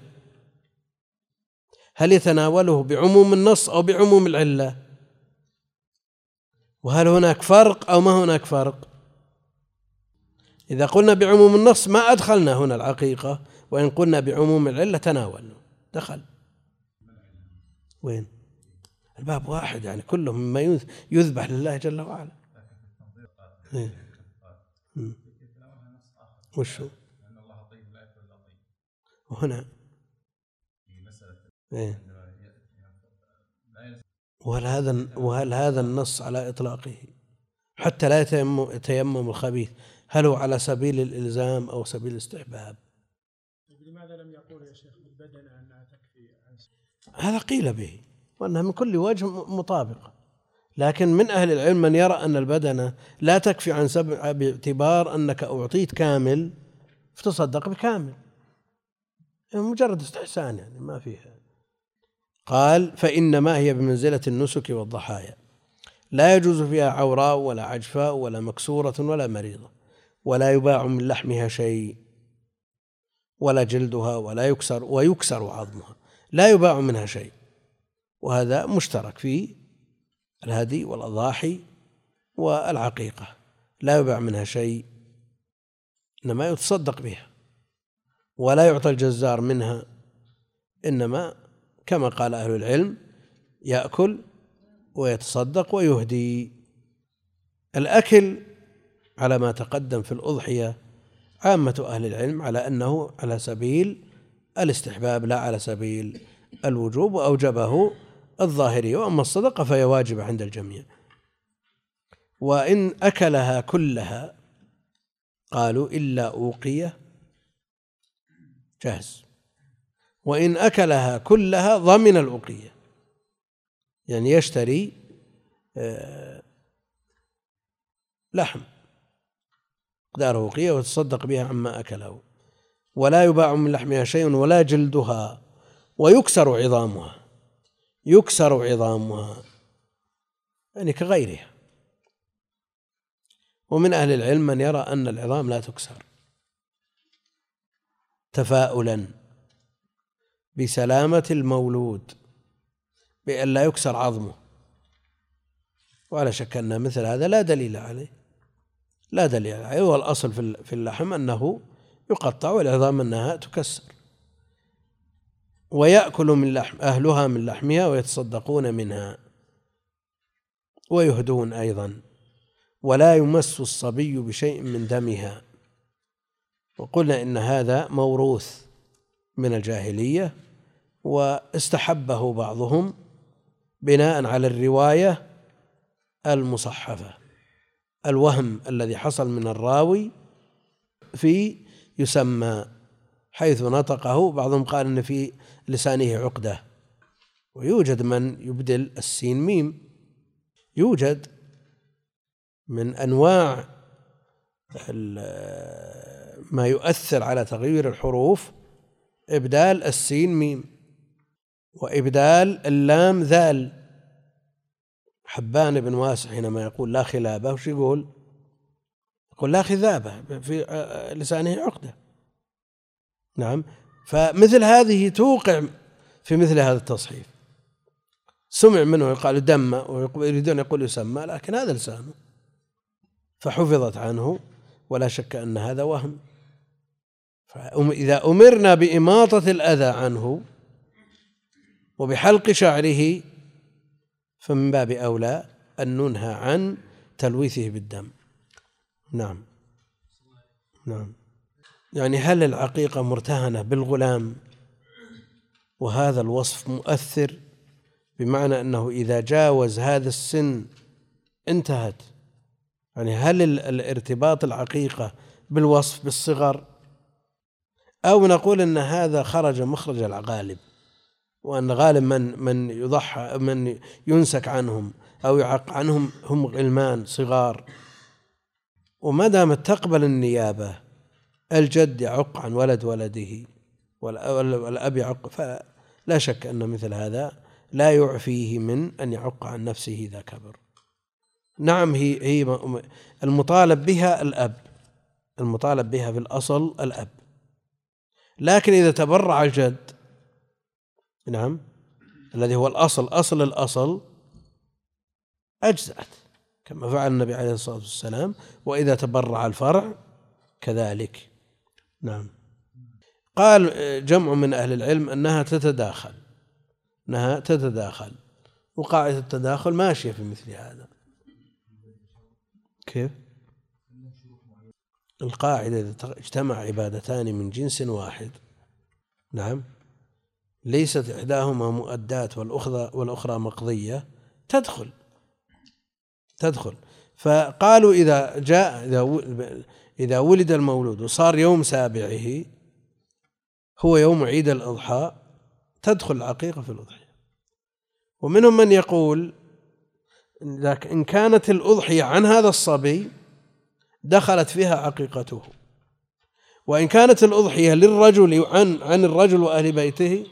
[SPEAKER 1] هل يتناوله بعموم النص أو بعموم العلة؟ وهل هناك فرق أو ما هناك فرق؟ إذا قلنا بعموم النص ما أدخلنا هنا العقيقة، وإن قلنا بعموم العلة تناولنا، دخل. وين؟ الباب واحد، يعني كله مما يذبح لله جل وعلا. وشو؟ وهنا وهل هذا النص على إطلاقه حتى لا يتيمم الخبيث هل هو على سبيل الإلزام أو سبيل الاستحباب؟
[SPEAKER 3] لماذا لم يقول يا شيخ بالبدنة أنها تكفي
[SPEAKER 1] هذا قيل به وأنها من كل وجه مطابقة، لكن من أهل العلم من يرى أن البدنة لا تكفي عن 7 باعتبار أنك أعطيت كامل فتصدق بكامل، مجرد استحسان يعني ما فيها. قال فإنما هي بمنزلة النسك والضحايا، لا يجوز فيها عوراء ولا عجفاء ولا مكسورة ولا مريضة، ولا يباع من لحمها شيء ولا جلدها ويكسر عظمها، لا يباع منها شيء، وهذا مشترك في الهدي والأضاحي والعقيقة، لا يباع منها شيء إنما يتصدق بها، ولا يعطى الجزار منها، إنما كما قال أهل العلم يأكل ويتصدق ويهدي. الأكل على ما تقدم في الأضحية عامة أهل العلم على أنه على سبيل الاستحباب لا على سبيل الوجوب، وأوجبه الظاهري، وأما الصدقة فهي واجبة عند الجميع. وإن أكلها كلها قالوا إلا أوقية جاهز، وإن أكلها كلها ضمن الأوقية، يعني يشتري لحم مقدار أوقية ويتصدق بها عما أكله، ولا يباع من لحمها شيء ولا جلدها، ويكسر عظامها، يكسر عظامها يعني كغيرها. ومن أهل العلم من يرى أن العظام لا تكسر تفاؤلا بسلامة المولود بأن لا يكسر عظمه، ولا شك أن مثل هذا لا دليل عليه، لا دليل عليه، والأصل في اللحم أنه يقطع والعظام أنها تكسر. ويأكل من لحم أهلها من لحمها ويتصدقون منها ويهدون أيضا، ولا يمس الصبي بشيء من دمها. وقلنا إن هذا موروث من الجاهلية، واستحبه بعضهم بناء على الرواية المصحفة، الوهم الذي حصل من الراوي في يسمى حيث نطقه، بعضهم قال إن في لسانه عقدة، ويوجد من يبدل السين ميم، يوجد من أنواع ما يؤثر على تغيير الحروف إبدال السين ميم وإبدال اللام ذال. حبان بن واسع حينما يقول لا خلابة وش يقول؟ يقول لا خذابة، في لسانه عقدة. نعم، فمثل هذه توقع في مثل هذا التصحيف، سمع منه يقال دم ويريدون يقول يسمى، لكن هذا لسانه فحفظت عنه، ولا شك أن هذا وهم. فإذا أمرنا بإماطة الأذى عنه وبحلق شعره فمن باب أولى أن ننهى عن تلويثه بالدم. نعم نعم. يعني هل العقيقة مرتهنة بالغلام؟ وهذا الوصف مؤثر، بمعنى أنه إذا جاوز هذا السن انتهت. يعني هل الارتباط العقيقة بالوصف بالصغر، أو نقول أن هذا خرج مخرج الغالب، وأن غالب من يضحى من ينسك عنهم أو يعق عنهم هم غلمان صغار، وما دامت تقبل النيابة الجد يعق عن ولد ولده والأب يعق، فلا شك أن مثل هذا لا يعفيه من أن يعق عن نفسه إذا كبر. نعم، هي المطالب بها الأب، المطالب بها في الأصل الأب، لكن إذا تبرع الجد، نعم، الذي هو الأصل أصل الأصل، أجزأت كما فعل النبي عليه الصلاة والسلام، وإذا تبرع الفرع كذلك. نعم. قال جمع من أهل العلم أنها تتداخل، وقاعدة التداخل ماشية في مثل هذا. كيف؟ القاعدة إذا اجتمع عبادتان من جنس واحد، نعم، ليست إحداهما مؤدات والأخرى مقضية، تدخل. فقالوا إذا ولد المولود وصار يوم سابعه هو يوم عيد الأضحى تدخل العقيقة في الأضحية. ومنهم من يقول إن كانت الأضحية عن هذا الصبي دخلت فيها عقيقته، وإن كانت الأضحية للرجل عن الرجل وأهل بيته،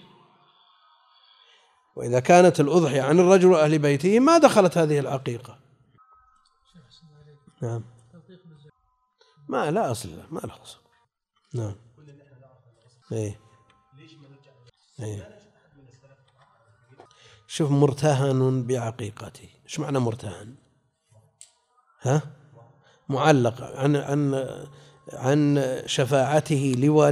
[SPEAKER 1] وإذا كانت الأضحية عن الرجل وأهل بيته ما دخلت هذه العقيقة. نعم، ما لا أصل له، ما له أصل. نعم. إيه. شوف، مرتهن بعقيقته. إيش معنى مرتهن؟ معلق عن شفاعته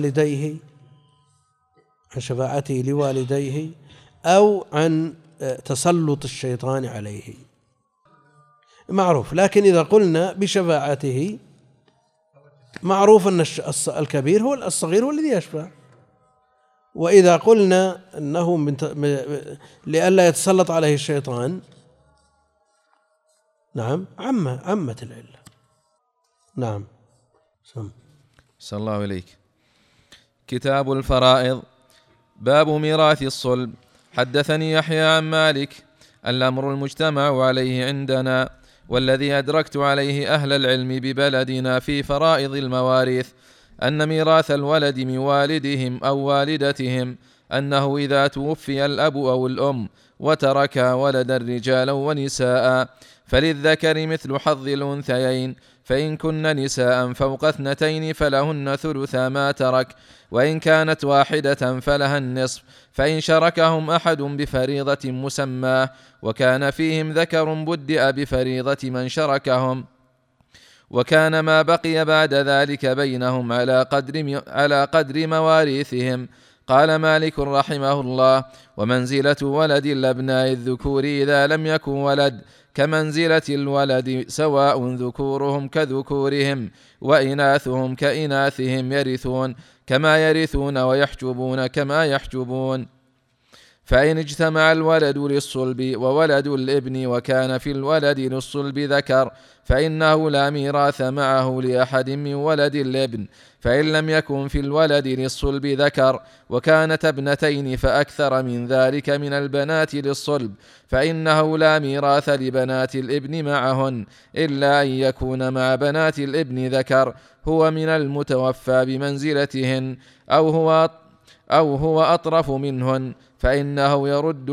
[SPEAKER 1] لوالديه أو عن تسلط الشيطان عليه، معروف. لكن إذا قلنا بشفاعته معروف أن الكبير هو الصغير هو الذي يشفع. وإذا قلنا أنه لئلا يتسلط عليه الشيطان، نعم، عمت العلة. نعم.
[SPEAKER 2] صلى الله عليك. كتاب الفرائض. باب ميراث الصلب. حدثني يحيى عن مالك: الأمر المجتمع عليه عندنا والذي أدركت عليه أهل العلم ببلدنا في فرائض المواريث أن ميراث الولد من والدهم أو والدتهم أنه إذا توفي الأب أو الأم وترك ولدا رجالا ونساء فللذكر مثل حظ الأنثيين، فإن كن نساء فوق 2 فلهن ثلثا ما ترك، وإن كانت واحدة فلها النصف، فإن شركهم أحد بفريضة مسماه وكان فيهم ذكر بدأ بفريضة من شركهم، وكان ما بقي بعد ذلك بينهم على قدر مواريثهم. قال مالك رحمه الله: ومنزلة ولد الأبناء الذكور إذا لم يكن ولد كمنزلة الولد، سواء ذكورهم كذكورهم وإناثهم كإناثهم، يرثون كما يرثون ويحجبون كما يحجبون. فإن اجتمع الولد للصلب وولد الابن وكان في الولد للصلب ذكر فإنه لا ميراث معه لأحد من ولد الابن. فإن لم يكن في الولد للصلب ذكر وكانت 2 فأكثر من ذلك من البنات للصلب فإنه لا ميراث لبنات الابن معهن، إلا أن يكون مع بنات الابن ذكر هو من المتوفى بمنزلتهن أو هو أطرف منهن، فإنه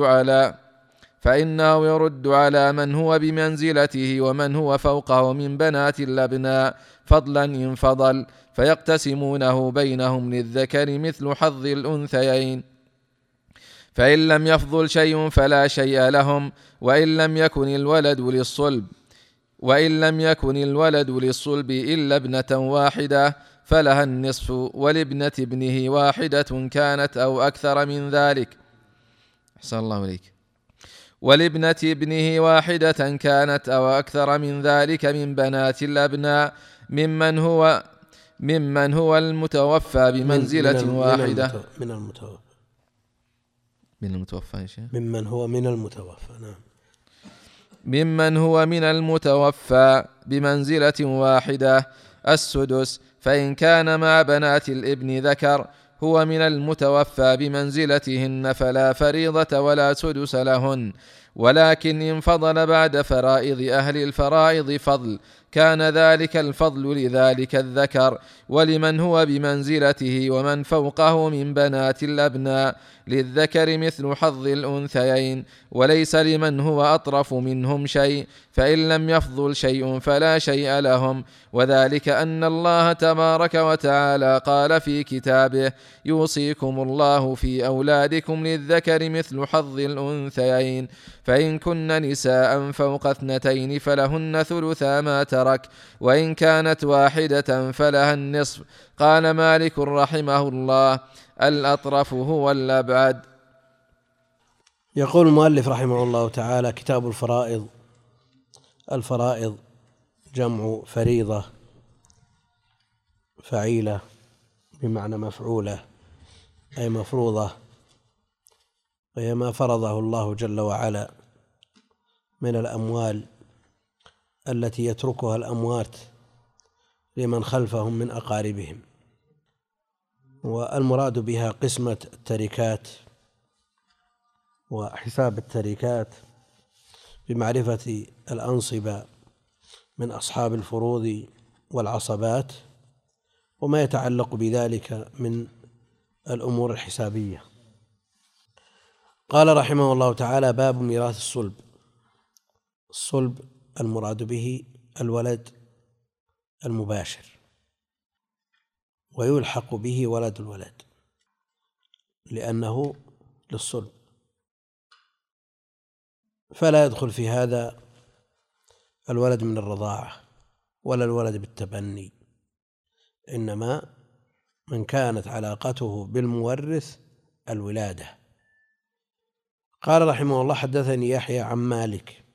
[SPEAKER 2] يرد على من هو بمنزلته ومن هو فوقه من بنات الأبناء فضلا إن فضل، فيقتسمونه بينهم للذكر مثل حظ الأنثيين. فإن لم يفضل شيء فلا شيء لهم، وإن لم يكن الولد للصلب إلا ابنة واحدة فلها النصف، ولابنة ابنه واحدة كانت أو أكثر من ذلك. أحسن الله إليك. ولابنة ابنه واحدة كانت أو أكثر من ذلك من بنات الأبناء ممن هو المتوفى بمنزلة واحدة. ممن هو من المتوفى بمنزلة واحدة السدس، فإن كان مع بنات الابن ذكر هو من المتوفى بمنزلتهن فلا فريضة ولا سدس لهن، ولكن إن فضل بعد فرائض أهل الفرائض فضل كان ذلك الفضل لذلك الذكر ولمن هو بمنزلته ومن فوقه من بنات الأبناء للذكر مثل حظ الأنثيين، وليس لمن هو أطرف منهم شيء، فإن لم يفضل شيء فلا شيء لهم. وذلك أن الله تبارك وتعالى قال في كتابه: يوصيكم الله في أولادكم للذكر مثل حظ الأنثيين، فإن كن نساء فوق 2 فلهن ثلثا ما ترك، وإن كانت واحدة فلها النصف. قال مالك رحمه الله: الأطرف هو الأبعد.
[SPEAKER 1] يقول المؤلف رحمه الله تعالى: كتاب الفرائض. الفرائض جمع فريضة، فعيلة بمعنى مفعولة أي مفروضة، وهي ما فرضه الله جل وعلا من الأموال التي يتركها الأموات لمن خلفهم من أقاربهم، والمراد بها قسمة التركات وحساب التركات بمعرفة الأنصبة من أصحاب الفروض والعصبات وما يتعلق بذلك من الأمور الحسابية. قال رحمه الله تعالى: باب ميراث الصلب. الصلب المراد به الولد المباشر، ويلحق به ولد الولد لأنه للصلب، فلا يدخل في هذا الولد من الرضاعة ولا الولد بالتبني، إنما من كانت علاقته بالمورث الولادة. قال رحمه الله: حدثني يحيى عن مالك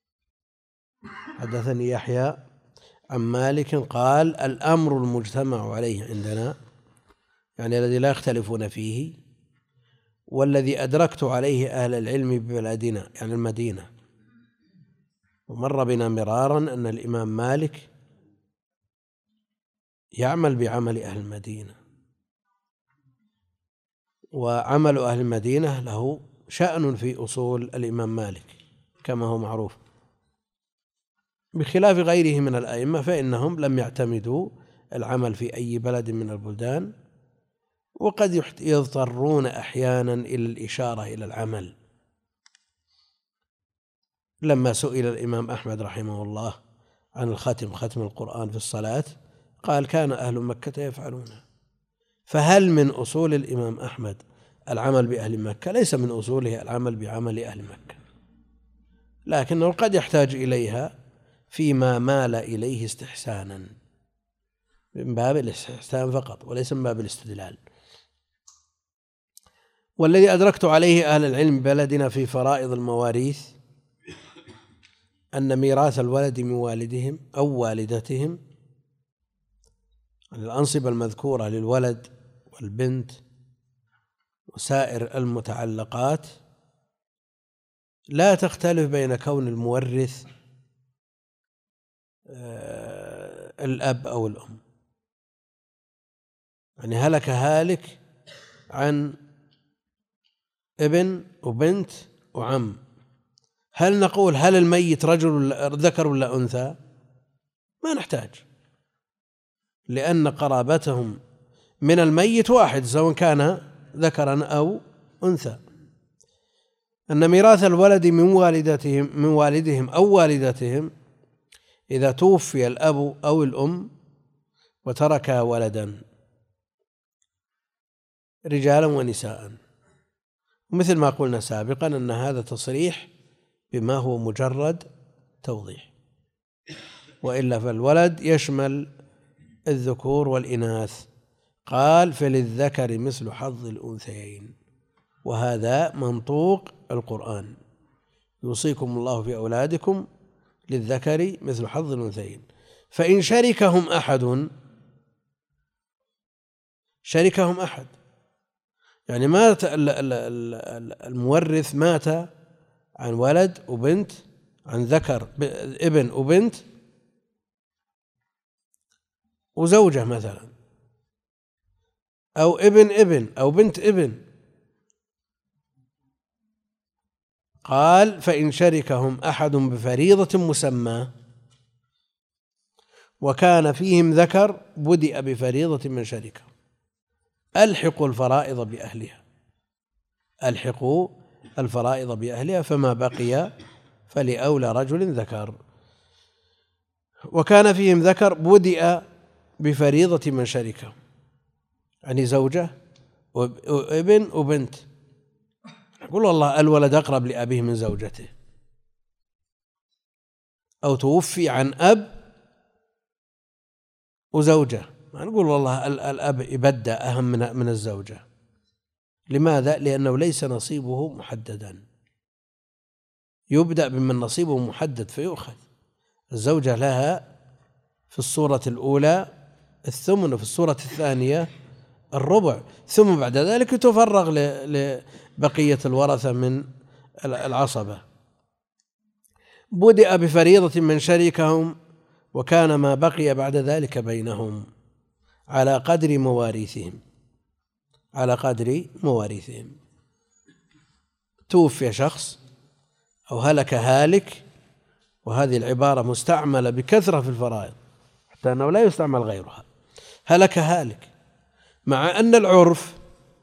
[SPEAKER 1] قال: الأمر المجتمع عليه عندنا، يعني الذي لا يختلفون فيه، والذي أدركت عليه أهل العلم ببلدنا يعني المدينة. ومر بنا مرارا أن الإمام مالك يعمل بعمل أهل المدينة، وعمل أهل المدينة له شأن في أصول الإمام مالك كما هو معروف، بخلاف غيره من الأئمة فإنهم لم يعتمدوا العمل في أي بلد من البلدان، وقد يضطرون أحيانا إلى الإشارة إلى العمل. لما سئل الإمام أحمد رحمه الله عن ختم القرآن في الصلاة قال: كان أهل مكة يفعلونه. فهل من أصول الإمام أحمد العمل بأهل مكة؟ ليس من أصوله العمل بعمل أهل مكة، لكنه قد يحتاج إليها فيما مال إليه استحسانا، من باب الاستحسان فقط وليس من باب الاستدلال. والذي أدركت عليه أهل العلم بلدنا في فرائض المواريث أن ميراث الولد من والدهم أو والدتهم، الأنصبة المذكورة للولد والبنت وسائر المتعلقات، لا تختلف بين كون المورث الأب أو الأم. يعني هلك هالك عن ابن وبنت وعم، هل نقول هل الميت رجل ذكر ولا أنثى؟ ما نحتاج، لأن قرابتهم من الميت واحد سواء كان ذكرا أو أنثى. أن ميراث الولد من والدهم أو والدتهم إذا توفي الأب أو الأم وترك ولدا رجالا ونساء، ومثل ما قلنا سابقا أن هذا تصريح بما هو مجرد توضيح، وإلا فالولد يشمل الذكور والإناث. قال: فللذكر مثل حظ الأنثيين، وهذا منطوق القرآن: يوصيكم الله في أولادكم للذكر مثل حظ الأنثيين. فإن شركهم أحد، يعني مات المورث مات عن ولد وبنت، عن ذكر ابن وبنت وزوجة مثلا، أو ابن أو بنت ابن. قال: فإن شركهم أحد بفريضة مسمى وكان فيهم ذكر بدأ بفريضة من شركهم. ألحقوا الفرائض بأهلها فما بقي فلأولى رجل ذكر. وكان فيهم ذكر بدأ بفريضة من شركهم، يعني زوجة وابن وبنت. يقول والله الولد أقرب لأبيه من زوجته، أو توفي عن أب وزوجة، ما نقول والله الأب يبدأ أهم من الزوجة. لماذا؟ لأنه ليس نصيبه محددا، يبدأ بمن نصيبه محدد فيؤخذ. الزوجة لها في الصورة الأولى الثمن، وفي الصورة الثانية الربع، ثم بعد ذلك تفرغ لبقية الورثة من العصبة. بدأ بفريضة من شركهم وكان ما بقي بعد ذلك بينهم على قدر مواريثهم. توفي شخص أو هلك هالك، وهذه العبارة مستعملة بكثرة في الفرائض حتى أنه لا يستعمل غيرها. هلك هالك، مع أن العرف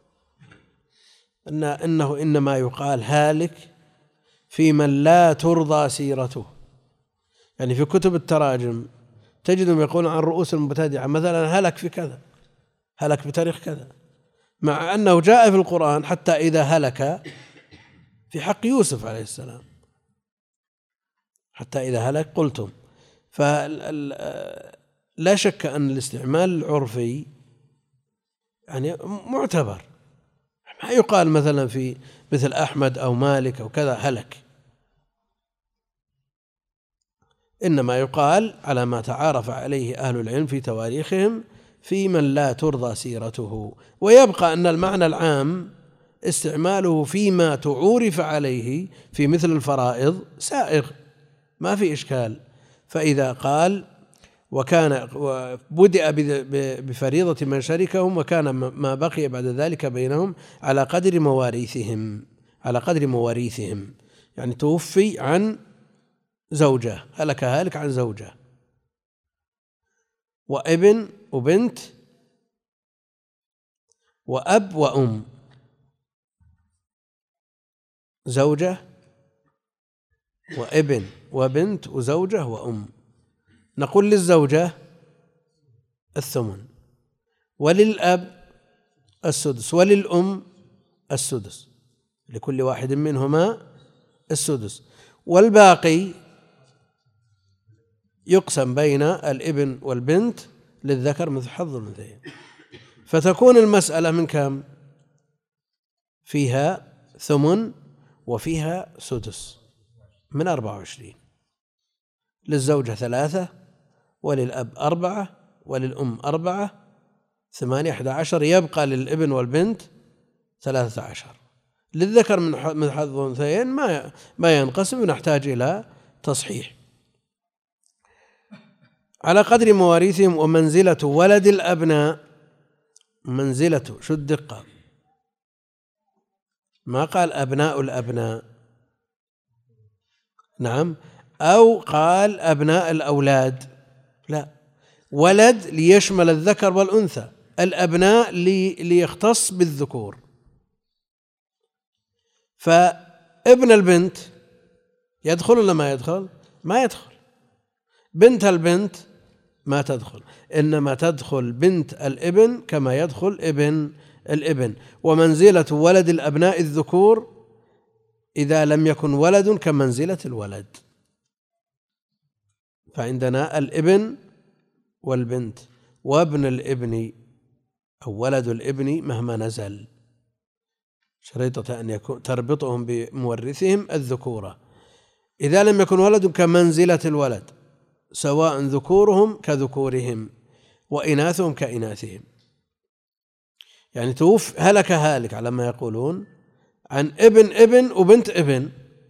[SPEAKER 1] أنه إنما يقال هالك في من لا ترضى سيرته. يعني في كتب التراجم تجدهم يقولون عن رؤوس المبتدعة مثلا هلك في كذا، هلك بتاريخ كذا، مع أنه جاء في القرآن حتى إذا هلك في حق يوسف عليه السلام، حتى إذا هلك قلتم. فلا شك أن الاستعمال العرفي يعني معتبر. ما يقال مثلا في مثل أحمد أو مالك أو كذا هلك، إنما يقال على ما تعارف عليه أهل العلم في تواريخهم في من لا ترضى سيرته. ويبقى أن المعنى العام استعماله فيما تعورف عليه في مثل الفرائض سائغ، ما في إشكال. فإذا قال وكان بدأ بفريضة من شركهم وكان ما بقي بعد ذلك بينهم على قدر مواريثهم، يعني توفي عن زوجة، هلك هالك عن زوجة وابن وبنت وأب وأم، زوجة وابن وبنت وزوجة وأم. نقول للزوجة الثمن، وللأب السدس، وللأم السدس، لكل واحد منهما السدس، والباقي يقسم بين الابن والبنت للذكر مثل حظ الأنثيين. فتكون المسألة من كم؟ فيها ثمن وفيها سدس، من 24. للزوجة 3 وللأب 4 وللأم 4، 8 11. يبقى للابن والبنت 13. للذكر من حظ الأنثيين ما ينقسم، نحتاج إلى تصحيح. على قدر مواريثهم. ومنزلة ولد الأبناء، منزلة، شو الدقة؟ ما قال أبناء الأبناء، نعم، أو قال أبناء الأولاد، لا، ولد ليشمل الذكر والأنثى، الأبناء ليختص بالذكور. فابن البنت يدخل ولا ما يدخل؟ ما يدخل. بنت البنت ما تدخل، إنما تدخل بنت الابن كما يدخل ابن الابن. ومنزلة ولد الأبناء الذكور إذا لم يكن ولد كمنزلة الولد. فعندنا الابن والبنت وابن الابن أو ولد الابن مهما نزل، شريطة أن يكون تربطهم بمورثهم الذكورة. إذا لم يكن ولد كمنزلة الولد، سواء ذكورهم كذكورهم وإناثهم كإناثهم. يعني هلك هالك على ما يقولون عن ابن وبنت ابن،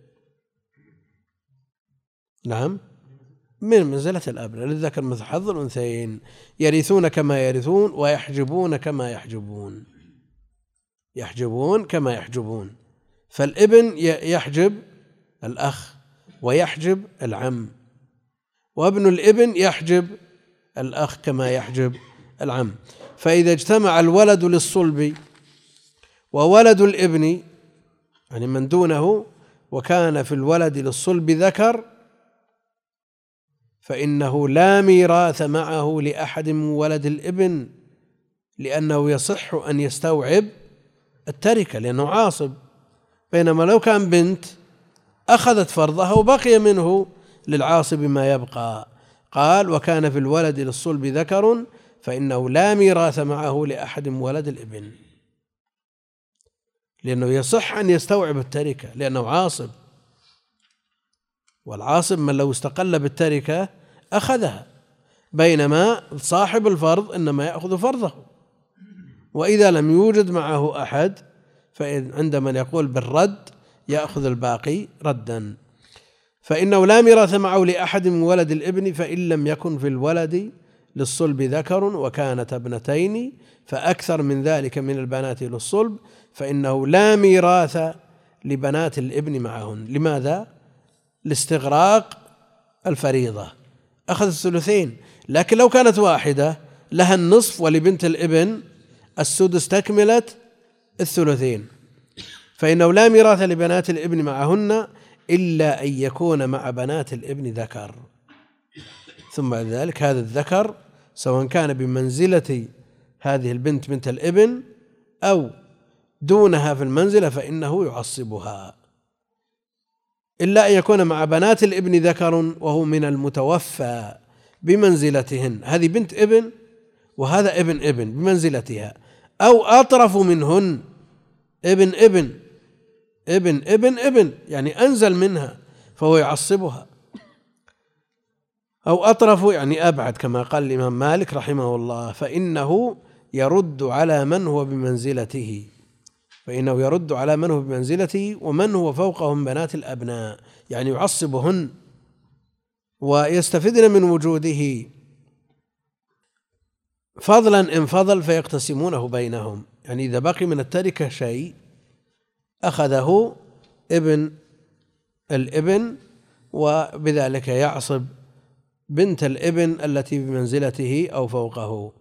[SPEAKER 1] نعم، من منزلة الأب، للذكر مثل حظ الأنثيين، يرثون كما يرثون ويحجبون كما يحجبون، يحجبون كما يحجبون. فالابن يحجب الأخ ويحجب العم، وابن الابن يحجب الأخ كما يحجب العم. فإذا اجتمع الولد للصلب وولد الابن، يعني من دونه، وكان في الولد للصلب ذكر، فإنه لا ميراث معه لأحد من ولد الابن، لأنه يصح أن يستوعب التركة لأنه عاصب. بينما لو كان بنت أخذت فرضها وبقي منه للعاصب ما يبقى. قال وكان في الولد للصلب ذكر فإنه لا ميراث معه لأحد من ولد الابن، لأنه يصح أن يستوعب التركة لأنه عاصب، والعاصب من لو استقل بالتركة أخذها، بينما صاحب الفرض إنما يأخذ فرضه. وإذا لم يوجد معه أحد فإن عند من يقول بالرد يأخذ الباقي ردا. فإنه لا ميراث معه لأحد من ولد الابن فإن لم يكن في الولد للصلب ذكر وكانت ابنتين فأكثر من ذلك من البنات للصلب فإنه لا ميراث لبنات الابن معهن. لماذا؟ لاستغراق الفريضة، أخذ الثلثين. لكن لو كانت واحدة لها النصف ولبنت الابن السدس تكملة الثلثين، فإنه لا ميراث لبنات الابن معهن إلا أن يكون مع بنات الابن ذكر. ثم بعد ذلك هذا الذكر سواء كان بمنزلة هذه البنت بنت الابن أو دونها في المنزلة فإنه يعصبها، إلا أن يكون مع بنات الابن ذكر وهو من المتوفى بمنزلتهن. هذه بنت ابن وهذا ابن ابن بمنزلتها، أو أطرف منهن ابن ابن ابن ابن ابن يعني أنزل منها فهو يعصبها، أو أطرف يعني أبعد كما قال الإمام مالك رحمه الله فإنه يرد على من هو بمنزلته، فإنه يرد على من هو بمنزلته ومن هو فوقهم بنات الأبناء، يعني يعصبهن ويستفدن من وجوده فضلا إن فضل فيقتسمونه بينهم. يعني إذا بقي من التركة شيء أخذه ابن الابن وبذلك يعصب بنت الابن التي بمنزلته أو فوقه،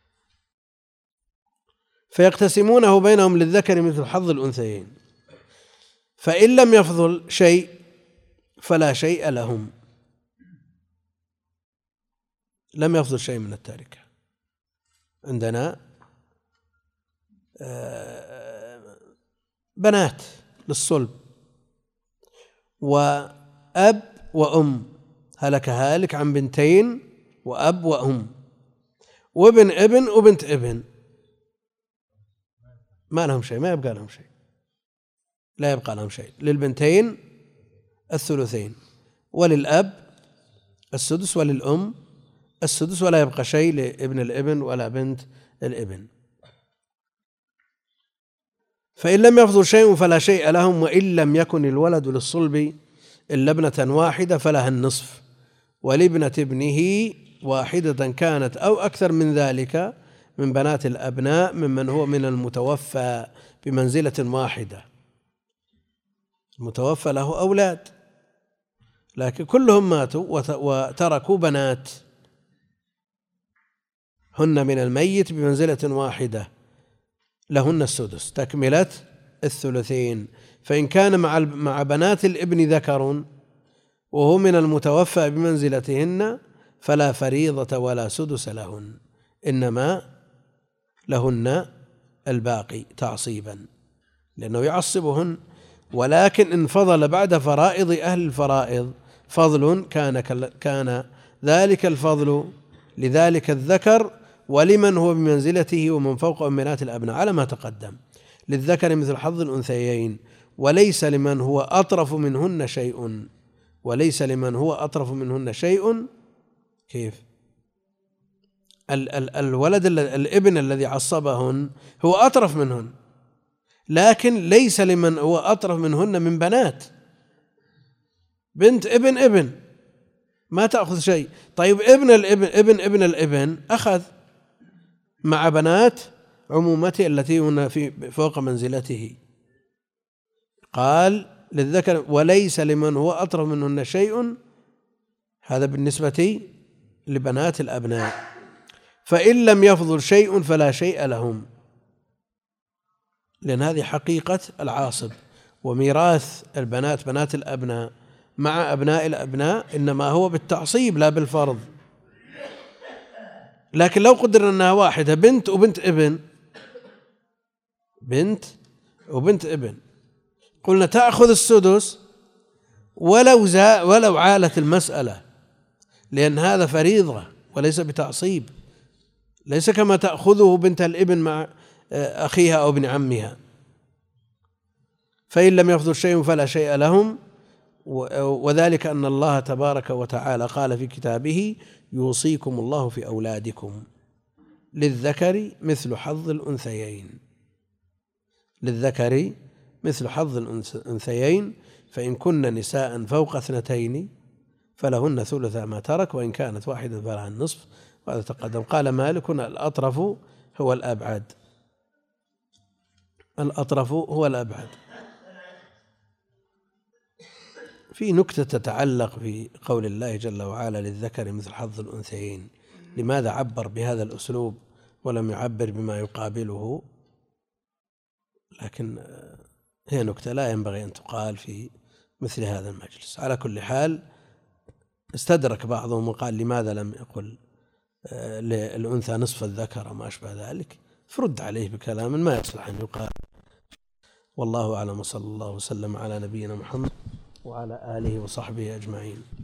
[SPEAKER 1] فيقتسمونه بينهم للذكر مثل حظ الأنثيين. فإن لم يفضل شيء فلا شيء لهم، لم يفضل شيء من التركة. عندنا بنات للصلب وأب وأم، هلك هالك عن بنتين وأب وأم، وابن ابن وبنت ابن، ما لهم شيء، ما يبقى لهم شيء، لا يبقى لهم شيء. للبنتين الثلثين وللأب السدس وللأم السدس، ولا يبقى شيء لابن الابن ولا بنت الابن. فإن لم يفضل شيء فلا شيء لهم، وإن لم يكن الولد للصلب إلا ابنة واحدة فلها النصف، ولابنة ابنه واحدة كانت أو أكثر من ذلك من بنات الأبناء ممن هو من المتوفى بمنزلة واحدة. المتوفى له أولاد لكن كلهم ماتوا وتركوا بنات هن من الميت بمنزلة واحدة لهن السدس تكملة الثلثين. فإن كان مع بنات الابن ذكر وهو من المتوفى بمنزلتهن فلا فريضة ولا سدس لهن، إنما لهن الباقي تعصيبا لأنه يعصبهن. ولكن إن فضل بعد فرائض أهل الفرائض فضل كان ذلك الفضل لذلك الذكر ولمن هو بمنزلته ومن فوق بنات الأبناء على ما تقدم. للذكر مثل حظ الأنثيين، وليس لمن هو أطرف منهن شيء، وليس لمن هو أطرف منهن شيء. كيف؟ الولد الابن الذي عصبهن هو أطرف منهن، لكن ليس لمن هو أطرف منهن من بنات. بنت ابن ابن ما تأخذ شيء. طيب ابن الابن ابن الابن أخذ مع بنات عمومته التي هن في فوق منزلته. قال للذكر وليس لمن هو أطرف منهن شيء، هذا بالنسبة لبنات الأبناء. فإن لم يفضل شيء فلا شيء لهم، لأن هذه حقيقة العاصب. وميراث البنات بنات الأبناء مع أبناء الأبناء إنما هو بالتعصيب لا بالفرض. لكن لو قدر أنها واحدة بنت وبنت ابن، بنت وبنت ابن، قلنا تأخذ السدس ولو عالت المسألة، لأن هذا فريضة وليس بتعصيب، ليس كما تأخذه بنت الابن مع أخيها أو ابن عمها. فإن لم يفضل شيء فلا شيء لهم، وذلك أن الله تبارك وتعالى قال في كتابه يوصيكم الله في أولادكم للذكر مثل حظ الأنثيين، للذكر مثل حظ الأنثيين. فإن كن نساء فوق 2 فلهن ثلث ما ترك، وإن كانت واحدة فلها النصف. وهذا تقدم. قال مالك: الأطرف هو الأبعد. الأطرف هو الأبعد. في نكتة تتعلق بقول الله جل وعلا: للذكر مثل حظ الأنثيين. لماذا عبر بهذا الأسلوب ولم يعبر بما يقابله؟ لكن هي نكتة لا ينبغي أن تقال في مثل هذا المجلس. على كل حال استدرك بعضهم وقال: لماذا لم يقل للأنثى نصف الذكر وما أشبه ذلك؟ فرد عليه بكلام ما يصلح أن يقال. والله أعلم، وصلى الله وسلم على نبينا محمد وعلى آله وصحبه أجمعين.